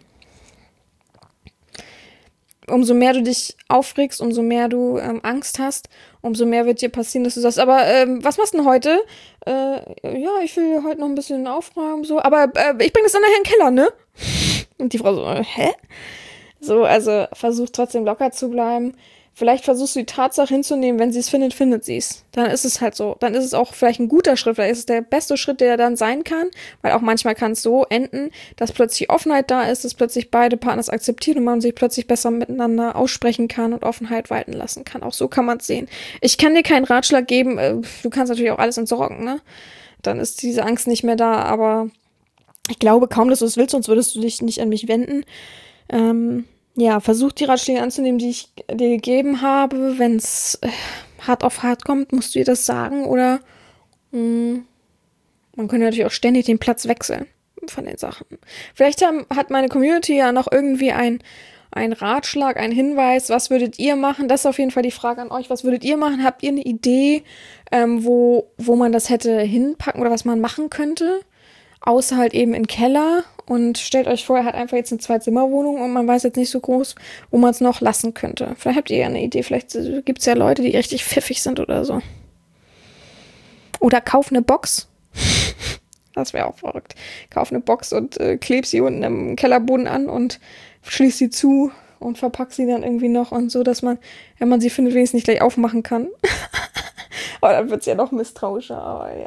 umso mehr du dich aufregst, umso mehr du ähm, Angst hast, umso mehr wird dir passieren, dass du sagst, aber ähm, was machst du denn heute? Äh, ja, ich will heute noch ein bisschen aufräumen, so, aber äh, ich bringe das dann nachher in den Keller, ne? Und die Frau so, hä? So, also versuch trotzdem locker zu bleiben. Vielleicht versuchst du die Tatsache hinzunehmen, wenn sie es findet, findet sie es. Dann ist es halt so. Dann ist es auch vielleicht ein guter Schritt, vielleicht ist es der beste Schritt, der dann sein kann, weil auch manchmal kann es so enden, dass plötzlich Offenheit da ist, dass plötzlich beide Partner es akzeptieren und man sich plötzlich besser miteinander aussprechen kann und Offenheit walten lassen kann. Auch so kann man es sehen. Ich kann dir keinen Ratschlag geben, du kannst natürlich auch alles entsorgen, ne? Dann ist diese Angst nicht mehr da, aber ich glaube kaum, dass du es willst, sonst würdest du dich nicht an mich wenden. Ähm, Ja, versuch die Ratschläge anzunehmen, die ich dir gegeben habe. Wenn es äh, hart auf hart kommt, musst du ihr das sagen. Oder mh, man könnte natürlich auch ständig den Platz wechseln von den Sachen. Vielleicht haben, hat meine Community ja noch irgendwie ein, ein Ratschlag, einen Hinweis. Was würdet ihr machen? Das ist auf jeden Fall die Frage an euch. Was würdet ihr machen? Habt ihr eine Idee, ähm, wo, wo man das hätte hinpacken oder was man machen könnte? Außer halt eben im Keller. Und stellt euch vor, er hat einfach jetzt eine Zwei-Zimmer-Wohnung und man weiß jetzt nicht so groß, wo man es noch lassen könnte. Vielleicht habt ihr ja eine Idee. Vielleicht gibt es ja Leute, die richtig pfiffig sind oder so. Oder kauf eine Box. Das wäre auch verrückt. Kauf eine Box und äh, kleb sie unten im Kellerboden an und schließ sie zu und verpack sie dann irgendwie noch und so, dass man, wenn man sie findet, wenigstens nicht gleich aufmachen kann. Aber dann wird es ja noch misstrauischer. Aber ja,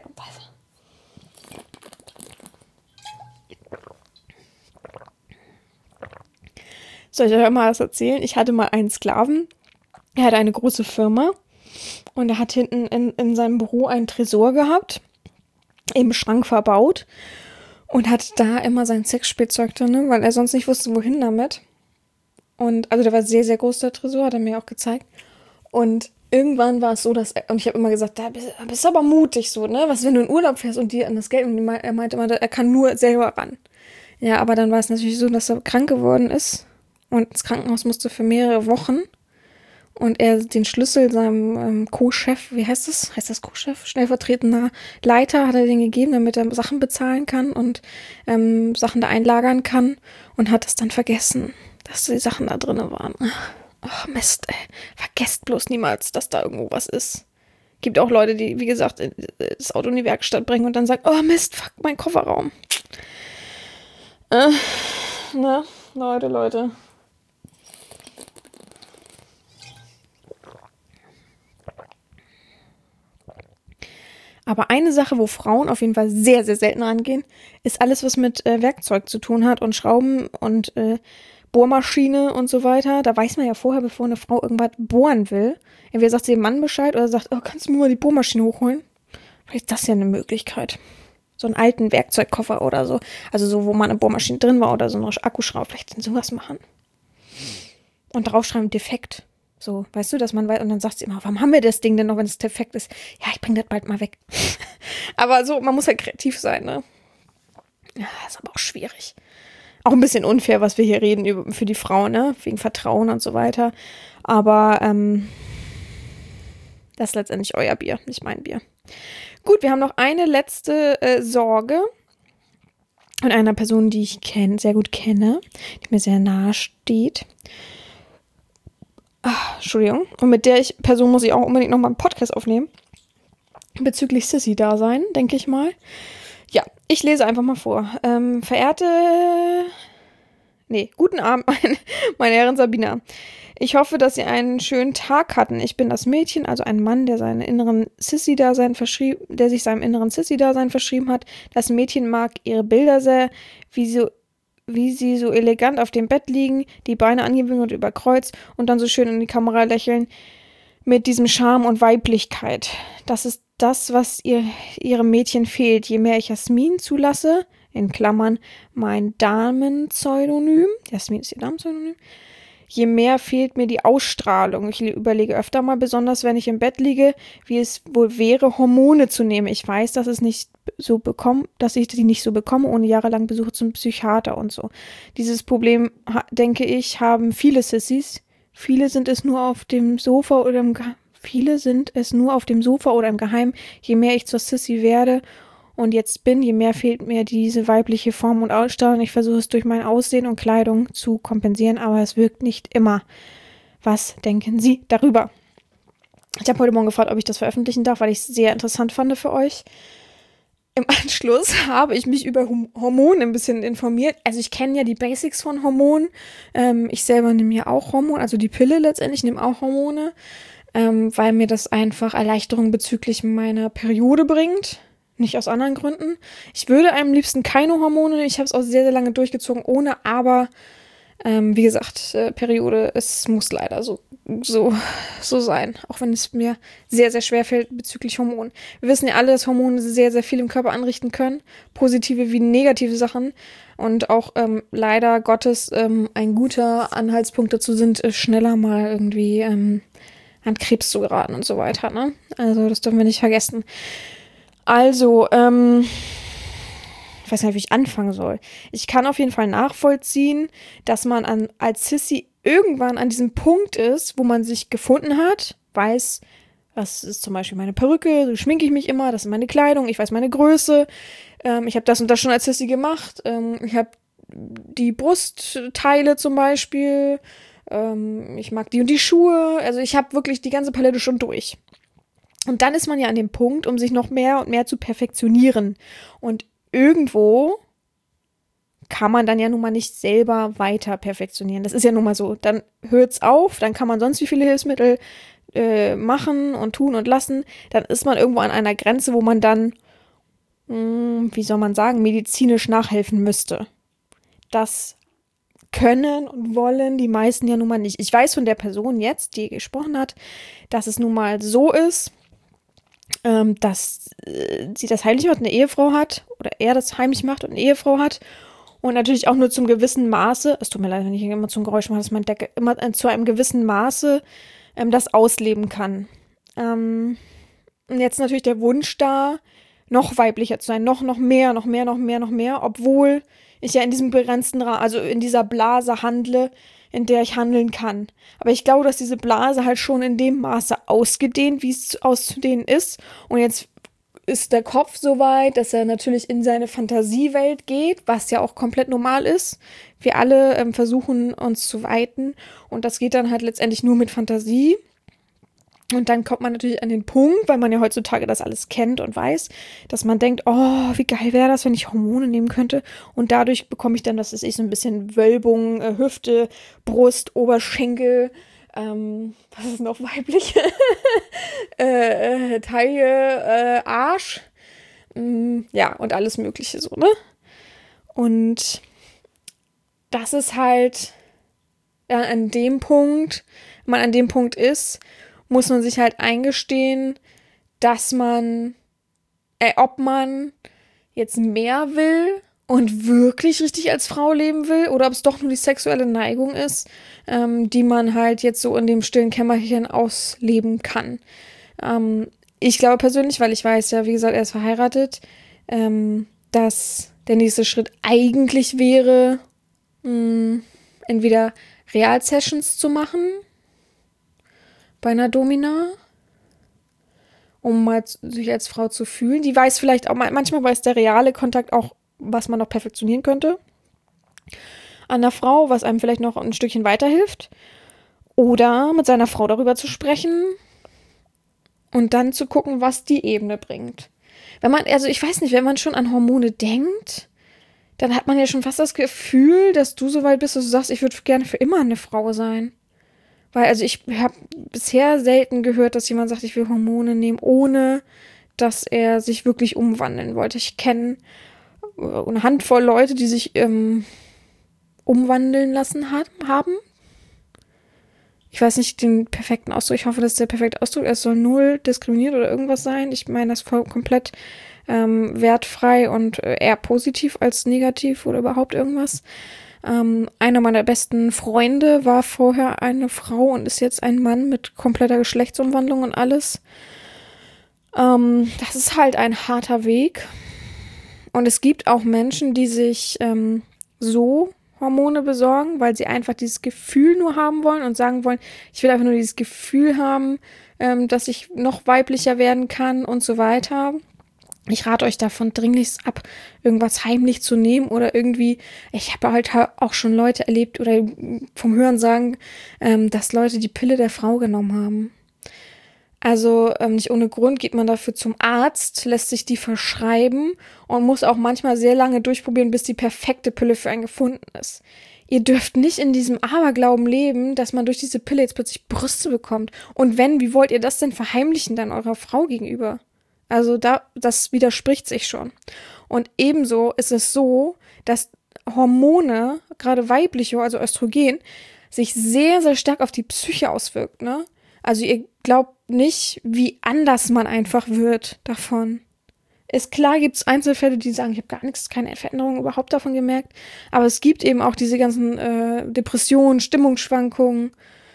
soll ich euch mal was erzählen? Ich hatte mal einen Sklaven, er hatte eine große Firma und er hat hinten in, in seinem Büro einen Tresor gehabt, im Schrank verbaut und hat da immer sein Sexspielzeug drin, weil er sonst nicht wusste, wohin damit. Und also der war sehr, sehr groß, der Tresor, hat er mir auch gezeigt. Und irgendwann war es so, dass er, und ich habe immer gesagt, da bist, bist du aber mutig so, ne? Was, wenn du in Urlaub fährst und dir an das Geld, und er meinte immer, er kann nur selber ran. Ja, aber dann war es natürlich so, dass er krank geworden ist. Und ins Krankenhaus musste für mehrere Wochen. Und er den Schlüssel seinem ähm, Co-Chef, wie heißt das? Heißt das Co-Chef? Stellvertretender Leiter hat er den gegeben, damit er Sachen bezahlen kann und ähm, Sachen da einlagern kann. Und hat es dann vergessen, dass die Sachen da drin waren. Ach Mist, ey. Vergesst bloß niemals, dass da irgendwo was ist. Gibt auch Leute, die, wie gesagt, das Auto in die Werkstatt bringen und dann sagen, oh Mist, fuck, mein Kofferraum. Äh, na, Leute, Leute. Aber eine Sache, wo Frauen auf jeden Fall sehr, sehr selten rangehen, ist alles, was mit äh, Werkzeug zu tun hat und Schrauben und äh, Bohrmaschine und so weiter. Da weiß man ja vorher, bevor eine Frau irgendwas bohren will. Entweder sagt sie dem Mann Bescheid oder sagt, oh, kannst du mir mal die Bohrmaschine hochholen? Vielleicht ist das ja eine Möglichkeit. So einen alten Werkzeugkoffer oder so. Also so, wo mal eine Bohrmaschine drin war oder so eine Akkuschrauber. Vielleicht sowas machen. Und draufschreiben, defekt. So, weißt du, dass man weiß, und dann sagt sie immer, warum haben wir das Ding denn noch, wenn es defekt ist? Ja, ich bring das bald mal weg. Aber so, man muss halt kreativ sein, ne? Ja, ist aber auch schwierig. Auch ein bisschen unfair, was wir hier reden über, für die Frauen, ne? Wegen Vertrauen und so weiter. Aber, ähm, das ist letztendlich euer Bier, nicht mein Bier. Gut, wir haben noch eine letzte äh, Sorge von einer Person, die ich kenn, sehr gut kenne, die mir sehr nahe steht. Ach, Entschuldigung. Und mit der ich Person muss ich auch unbedingt nochmal einen Podcast aufnehmen. Bezüglich Sissy-Dasein, denke ich mal. Ja, ich lese einfach mal vor. Ähm, verehrte... Nee, guten Abend, meine, meine Herren Sabina. Ich hoffe, dass Sie einen schönen Tag hatten. Ich bin das Mädchen, also ein Mann, der seinen inneren Sissy-Dasein verschrieb, der sich seinem inneren Sissy-Dasein verschrieben hat. Das Mädchen mag ihre Bilder sehr, wie so wie sie so elegant auf dem Bett liegen, die Beine angewinkelt über Kreuz und dann so schön in die Kamera lächeln mit diesem Charme und Weiblichkeit. Das ist das, was ihr, ihrem Mädchen fehlt. Je mehr ich Jasmin zulasse, in Klammern mein Damenpseudonym, Jasmin ist ihr Damenpseudonym, je mehr fehlt mir die Ausstrahlung. Ich überlege öfter mal, besonders wenn ich im Bett liege, wie es wohl wäre, Hormone zu nehmen. Ich weiß, dass es nicht so bekomme, dass ich die nicht so bekomme, ohne jahrelang Besuche zum Psychiater und so. Dieses Problem, denke ich, haben viele Sissys. Viele sind es nur auf dem Sofa oder im Ge- viele sind es nur auf dem Sofa oder im Geheimen. Je mehr ich zur Sissy werde und jetzt bin, je mehr fehlt mir diese weibliche Form und Ausstrahlung. Ich versuche es durch mein Aussehen und Kleidung zu kompensieren, aber es wirkt nicht immer. Was denken Sie darüber? Ich habe heute Morgen gefragt, ob ich das veröffentlichen darf, weil ich es sehr interessant fand für euch. im Anschluss habe ich mich über Hom- Hormone ein bisschen informiert. Also ich kenne ja die Basics von Hormonen. Ähm, ich selber nehme ja auch Hormone, also die Pille letztendlich, nehme auch Hormone, ähm, weil mir das einfach Erleichterung bezüglich meiner Periode bringt. Nicht aus anderen Gründen. Ich würde am liebsten keine Hormone nehmen. Ich habe es auch sehr, sehr lange durchgezogen ohne, aber ähm, wie gesagt, äh, Periode, es muss leider so, so, so sein. Auch wenn es mir sehr, sehr schwer fällt bezüglich Hormonen. Wir wissen ja alle, dass Hormone sehr, sehr viel im Körper anrichten können. Positive wie negative Sachen. Und auch ähm, leider Gottes ähm, ein guter Anhaltspunkt dazu sind, äh, schneller mal irgendwie ähm, an Krebs zu geraten und so weiter. Ne? Also das dürfen wir nicht vergessen. Also, ähm, ich weiß nicht, wie ich anfangen soll. Ich kann auf jeden Fall nachvollziehen, dass man an, als Sissy irgendwann an diesem Punkt ist, wo man sich gefunden hat, weiß, was ist zum Beispiel meine Perücke, so schminke ich mich immer, das ist meine Kleidung, ich weiß meine Größe, ähm, ich habe das und das schon als Sissy gemacht, ähm, ich habe die Brustteile zum Beispiel, ähm, ich mag die und die Schuhe, also ich habe wirklich die ganze Palette schon durch. Und dann ist man ja an dem Punkt, um sich noch mehr und mehr zu perfektionieren. Und irgendwo kann man dann ja nun mal nicht selber weiter perfektionieren. Das ist ja nun mal so. Dann hört's auf, dann kann man sonst wie viele Hilfsmittel äh, machen und tun und lassen. Dann ist man irgendwo an einer Grenze, wo man dann, mh, wie soll man sagen, medizinisch nachhelfen müsste. Das können und wollen die meisten ja nun mal nicht. Ich weiß von der Person jetzt, die gesprochen hat, dass es nun mal so ist, ähm, dass äh, sie das heimlich macht, eine Ehefrau hat, oder er das heimlich macht und eine Ehefrau hat und natürlich auch nur zum gewissen Maße, es tut mir leid, wenn ich immer zum Geräusch mache, dass man Decke, immer äh, zu einem gewissen Maße ähm, das ausleben kann. Ähm, und jetzt natürlich der Wunsch da, noch weiblicher zu sein, noch, noch mehr, noch mehr, noch mehr, noch mehr, obwohl ich ja in diesem begrenzten Rahmen, also in dieser Blase handle, in der ich handeln kann. Aber ich glaube, dass diese Blase halt schon in dem Maße ausgedehnt, wie es auszudehnen ist. Und jetzt ist der Kopf so weit, dass er natürlich in seine Fantasiewelt geht, was ja auch komplett normal ist. Wir alle ähm, versuchen uns zu weiten und das geht dann halt letztendlich nur mit Fantasie. Und dann kommt man natürlich an den Punkt, weil man ja heutzutage das alles kennt und weiß, dass man denkt, oh, wie geil wäre das, wenn ich Hormone nehmen könnte. Und dadurch bekomme ich dann, was weiß ich, so ein bisschen Wölbung, äh, Hüfte, Brust, Oberschenkel, ähm, was ist noch weiblich? äh, äh, Taille, äh, Arsch. Mm, ja, und alles Mögliche so, ne? Und das ist halt ja, an dem Punkt, wenn man an dem Punkt ist, muss man sich halt eingestehen, dass man, äh, ob man jetzt mehr will und wirklich richtig als Frau leben will oder ob es doch nur die sexuelle Neigung ist, ähm, die man halt jetzt so in dem stillen Kämmerchen ausleben kann. Ähm, ich glaube persönlich, weil ich weiß ja, wie gesagt, er ist verheiratet, ähm, dass der nächste Schritt eigentlich wäre, mh, entweder Real-Sessions zu machen, bei einer Domina, um mal sich als Frau zu fühlen. Die weiß vielleicht auch, manchmal weiß der reale Kontakt auch, was man noch perfektionieren könnte an der Frau, was einem vielleicht noch ein Stückchen weiterhilft. Oder mit seiner Frau darüber zu sprechen und dann zu gucken, was die Ebene bringt. Wenn man, also ich weiß nicht, wenn man schon an Hormone denkt, dann hat man ja schon fast das Gefühl, dass du so weit bist, dass du sagst, ich würde gerne für immer eine Frau sein. Weil, also ich habe bisher selten gehört, dass jemand sagt, ich will Hormone nehmen, ohne dass er sich wirklich umwandeln wollte. Ich kenne eine Handvoll Leute, die sich ähm, umwandeln lassen hat, haben. Ich weiß nicht den perfekten Ausdruck. Ich hoffe, das ist der perfekte Ausdruck. Es soll null diskriminiert oder irgendwas sein. Ich meine das voll komplett ähm, wertfrei und äh, eher positiv als negativ oder überhaupt irgendwas. Ähm, einer meiner besten Freunde war vorher eine Frau und ist jetzt ein Mann mit kompletter Geschlechtsumwandlung und alles. Ähm, das ist halt ein harter Weg. Und es gibt auch Menschen, die sich ähm, so Hormone besorgen, weil sie einfach dieses Gefühl nur haben wollen und sagen wollen, ich will einfach nur dieses Gefühl haben, ähm, dass ich noch weiblicher werden kann und so weiter. Ich rate euch davon dringlichst ab, irgendwas heimlich zu nehmen oder irgendwie, ich habe halt auch schon Leute erlebt oder vom Hören sagen, ähm, dass Leute die Pille der Frau genommen haben. Also ähm, nicht ohne Grund geht man dafür zum Arzt, lässt sich die verschreiben und muss auch manchmal sehr lange durchprobieren, bis die perfekte Pille für einen gefunden ist. Ihr dürft nicht in diesem Aberglauben leben, dass man durch diese Pille jetzt plötzlich Brüste bekommt. Und wenn, wie wollt ihr das denn verheimlichen dann eurer Frau gegenüber? Also da, das widerspricht sich schon. Und ebenso ist es so, dass Hormone, gerade weibliche, also Östrogen, sich sehr, sehr stark auf die Psyche auswirkt, ne? Also ihr glaubt nicht, wie anders man einfach wird davon. Ist klar, gibt es Einzelfälle, die sagen, ich habe gar nichts, keine Veränderung überhaupt davon gemerkt. Aber es gibt eben auch diese ganzen äh, Depressionen, Stimmungsschwankungen,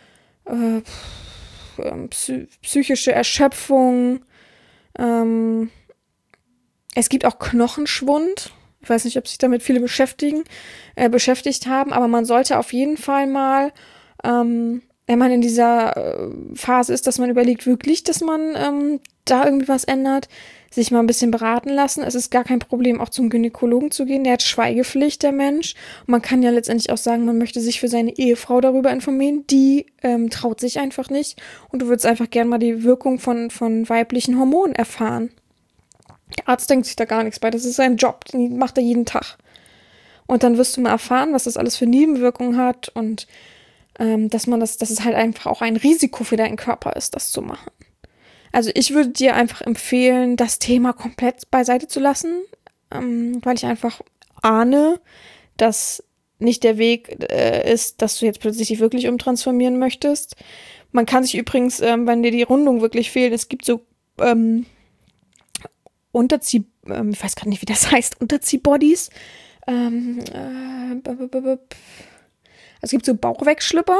äh, psy- psychische Erschöpfung. Ähm, es gibt auch Knochenschwund. Ich weiß nicht, ob sich damit viele beschäftigen, äh, beschäftigt haben, aber man sollte auf jeden Fall mal, ähm, wenn man in dieser äh, Phase ist, dass man überlegt wirklich, dass man ähm, da irgendwie was ändert, sich mal ein bisschen beraten lassen. Es ist gar kein Problem, auch zum Gynäkologen zu gehen. Der hat Schweigepflicht, der Mensch. Und man kann ja letztendlich auch sagen, man möchte sich für seine Ehefrau darüber informieren. Die ähm, traut sich einfach nicht. Und du würdest einfach gerne mal die Wirkung von, von weiblichen Hormonen erfahren. Der Arzt denkt sich da gar nichts bei. Das ist sein Job. Den macht er jeden Tag. Und dann wirst du mal erfahren, was das alles für Nebenwirkungen hat und ähm, dass man das, dass es halt einfach auch ein Risiko für deinen Körper ist, das zu machen. Also ich würde dir einfach empfehlen, das Thema komplett beiseite zu lassen, ähm, weil ich einfach ahne, dass nicht der Weg äh, ist, dass du jetzt plötzlich dich wirklich umtransformieren möchtest. Man kann sich übrigens, ähm, wenn dir die Rundung wirklich fehlt, es gibt so ähm, Unterzieh, ähm, ich weiß gerade nicht, wie das heißt, Unterziehbodies. Ähm, äh, b- b- b- b- es gibt so Bauchwegschlipper.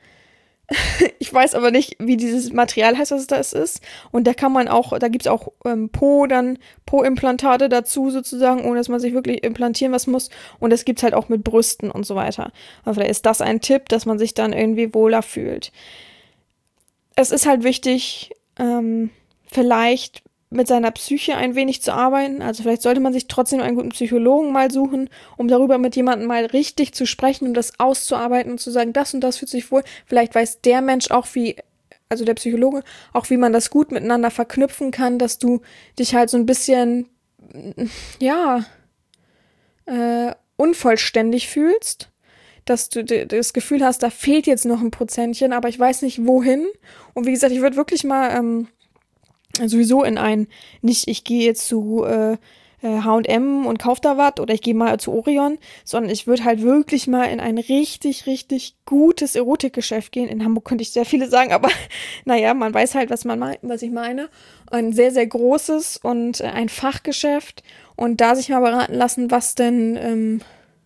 Ich weiß aber nicht, wie dieses Material heißt, was das ist. Und da kann man auch, da gibt es auch ähm, Po, dann Po-Implantate dazu sozusagen, ohne dass man sich wirklich implantieren was muss. Und das gibt's halt auch mit Brüsten und so weiter. Aber vielleicht ist das ein Tipp, dass man sich dann irgendwie wohler fühlt. Es ist halt wichtig, ähm, vielleicht mit seiner Psyche ein wenig zu arbeiten. Also vielleicht sollte man sich trotzdem einen guten Psychologen mal suchen, um darüber mit jemandem mal richtig zu sprechen, um das auszuarbeiten und zu sagen, das und das fühlt sich wohl. Vielleicht weiß der Mensch auch, wie, also der Psychologe, auch wie man das gut miteinander verknüpfen kann, dass du dich halt so ein bisschen, ja, äh, unvollständig fühlst. Dass du d- das Gefühl hast, da fehlt jetzt noch ein Prozentchen, aber ich weiß nicht wohin. Und wie gesagt, ich würde wirklich mal ähm, sowieso in ein, nicht ich gehe jetzt zu äh, H und M und kauf da was oder ich gehe mal zu Orion, sondern ich würde halt wirklich mal in ein richtig, richtig gutes Erotikgeschäft gehen. In Hamburg könnte ich sehr viele sagen, aber naja, man weiß halt, was man mei- was ich meine. Ein sehr, sehr großes und äh, ein Fachgeschäft und da sich mal beraten lassen, was denn, ähm,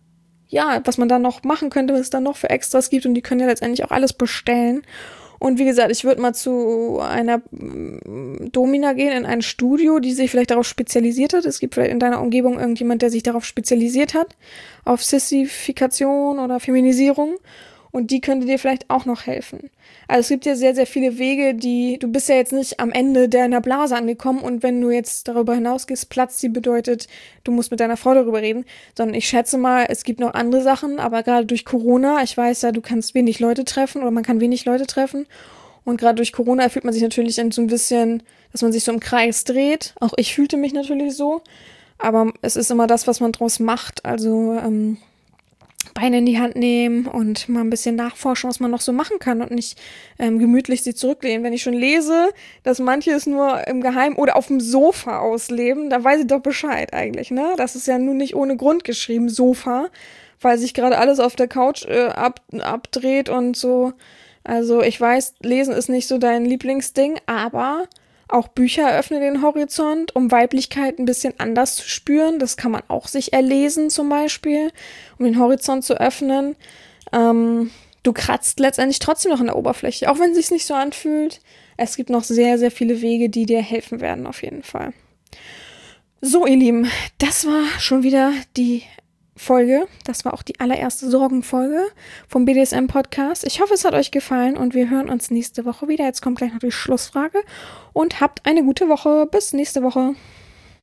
ja, was man da noch machen könnte, was es da noch für Extras gibt und die können ja letztendlich auch alles bestellen. Und wie gesagt, ich würde mal zu einer mm, Domina gehen, in ein Studio, die sich vielleicht darauf spezialisiert hat. Es gibt vielleicht in deiner Umgebung irgendjemand, der sich darauf spezialisiert hat, auf Sissifikation oder Feminisierung. Und die könnte dir vielleicht auch noch helfen. Also es gibt ja sehr, sehr viele Wege, die, du bist ja jetzt nicht am Ende deiner Blase angekommen und wenn du jetzt darüber hinausgehst, platzt sie bedeutet, du musst mit deiner Frau darüber reden, sondern ich schätze mal, es gibt noch andere Sachen, aber gerade durch Corona, ich weiß ja, du kannst wenig Leute treffen oder man kann wenig Leute treffen und gerade durch Corona fühlt man sich natürlich dann so ein bisschen, dass man sich so im Kreis dreht. Auch ich fühlte mich natürlich so, aber es ist immer das, was man draus macht, also ähm, Beine in die Hand nehmen und mal ein bisschen nachforschen, was man noch so machen kann und nicht ähm, gemütlich sich zurücklehnen. Wenn ich schon lese, dass manche es nur im Geheimen oder auf dem Sofa ausleben, da weiß ich doch Bescheid eigentlich, ne? Das ist ja nun nicht ohne Grund geschrieben, Sofa, weil sich gerade alles auf der Couch äh, ab, abdreht und so. Also ich weiß, Lesen ist nicht so dein Lieblingsding, aber auch Bücher eröffnen den Horizont, um Weiblichkeit ein bisschen anders zu spüren. Das kann man auch sich erlesen zum Beispiel, um den Horizont zu öffnen. Ähm, du kratzt letztendlich trotzdem noch an der Oberfläche, auch wenn es sich nicht so anfühlt. Es gibt noch sehr, sehr viele Wege, die dir helfen werden auf jeden Fall. So, ihr Lieben, das war schon wieder die Folge. Das war auch die allererste Sorgenfolge vom B D S M-Podcast. Ich hoffe, es hat euch gefallen und wir hören uns nächste Woche wieder. Jetzt kommt gleich noch die Schlussfrage und habt eine gute Woche. Bis nächste Woche.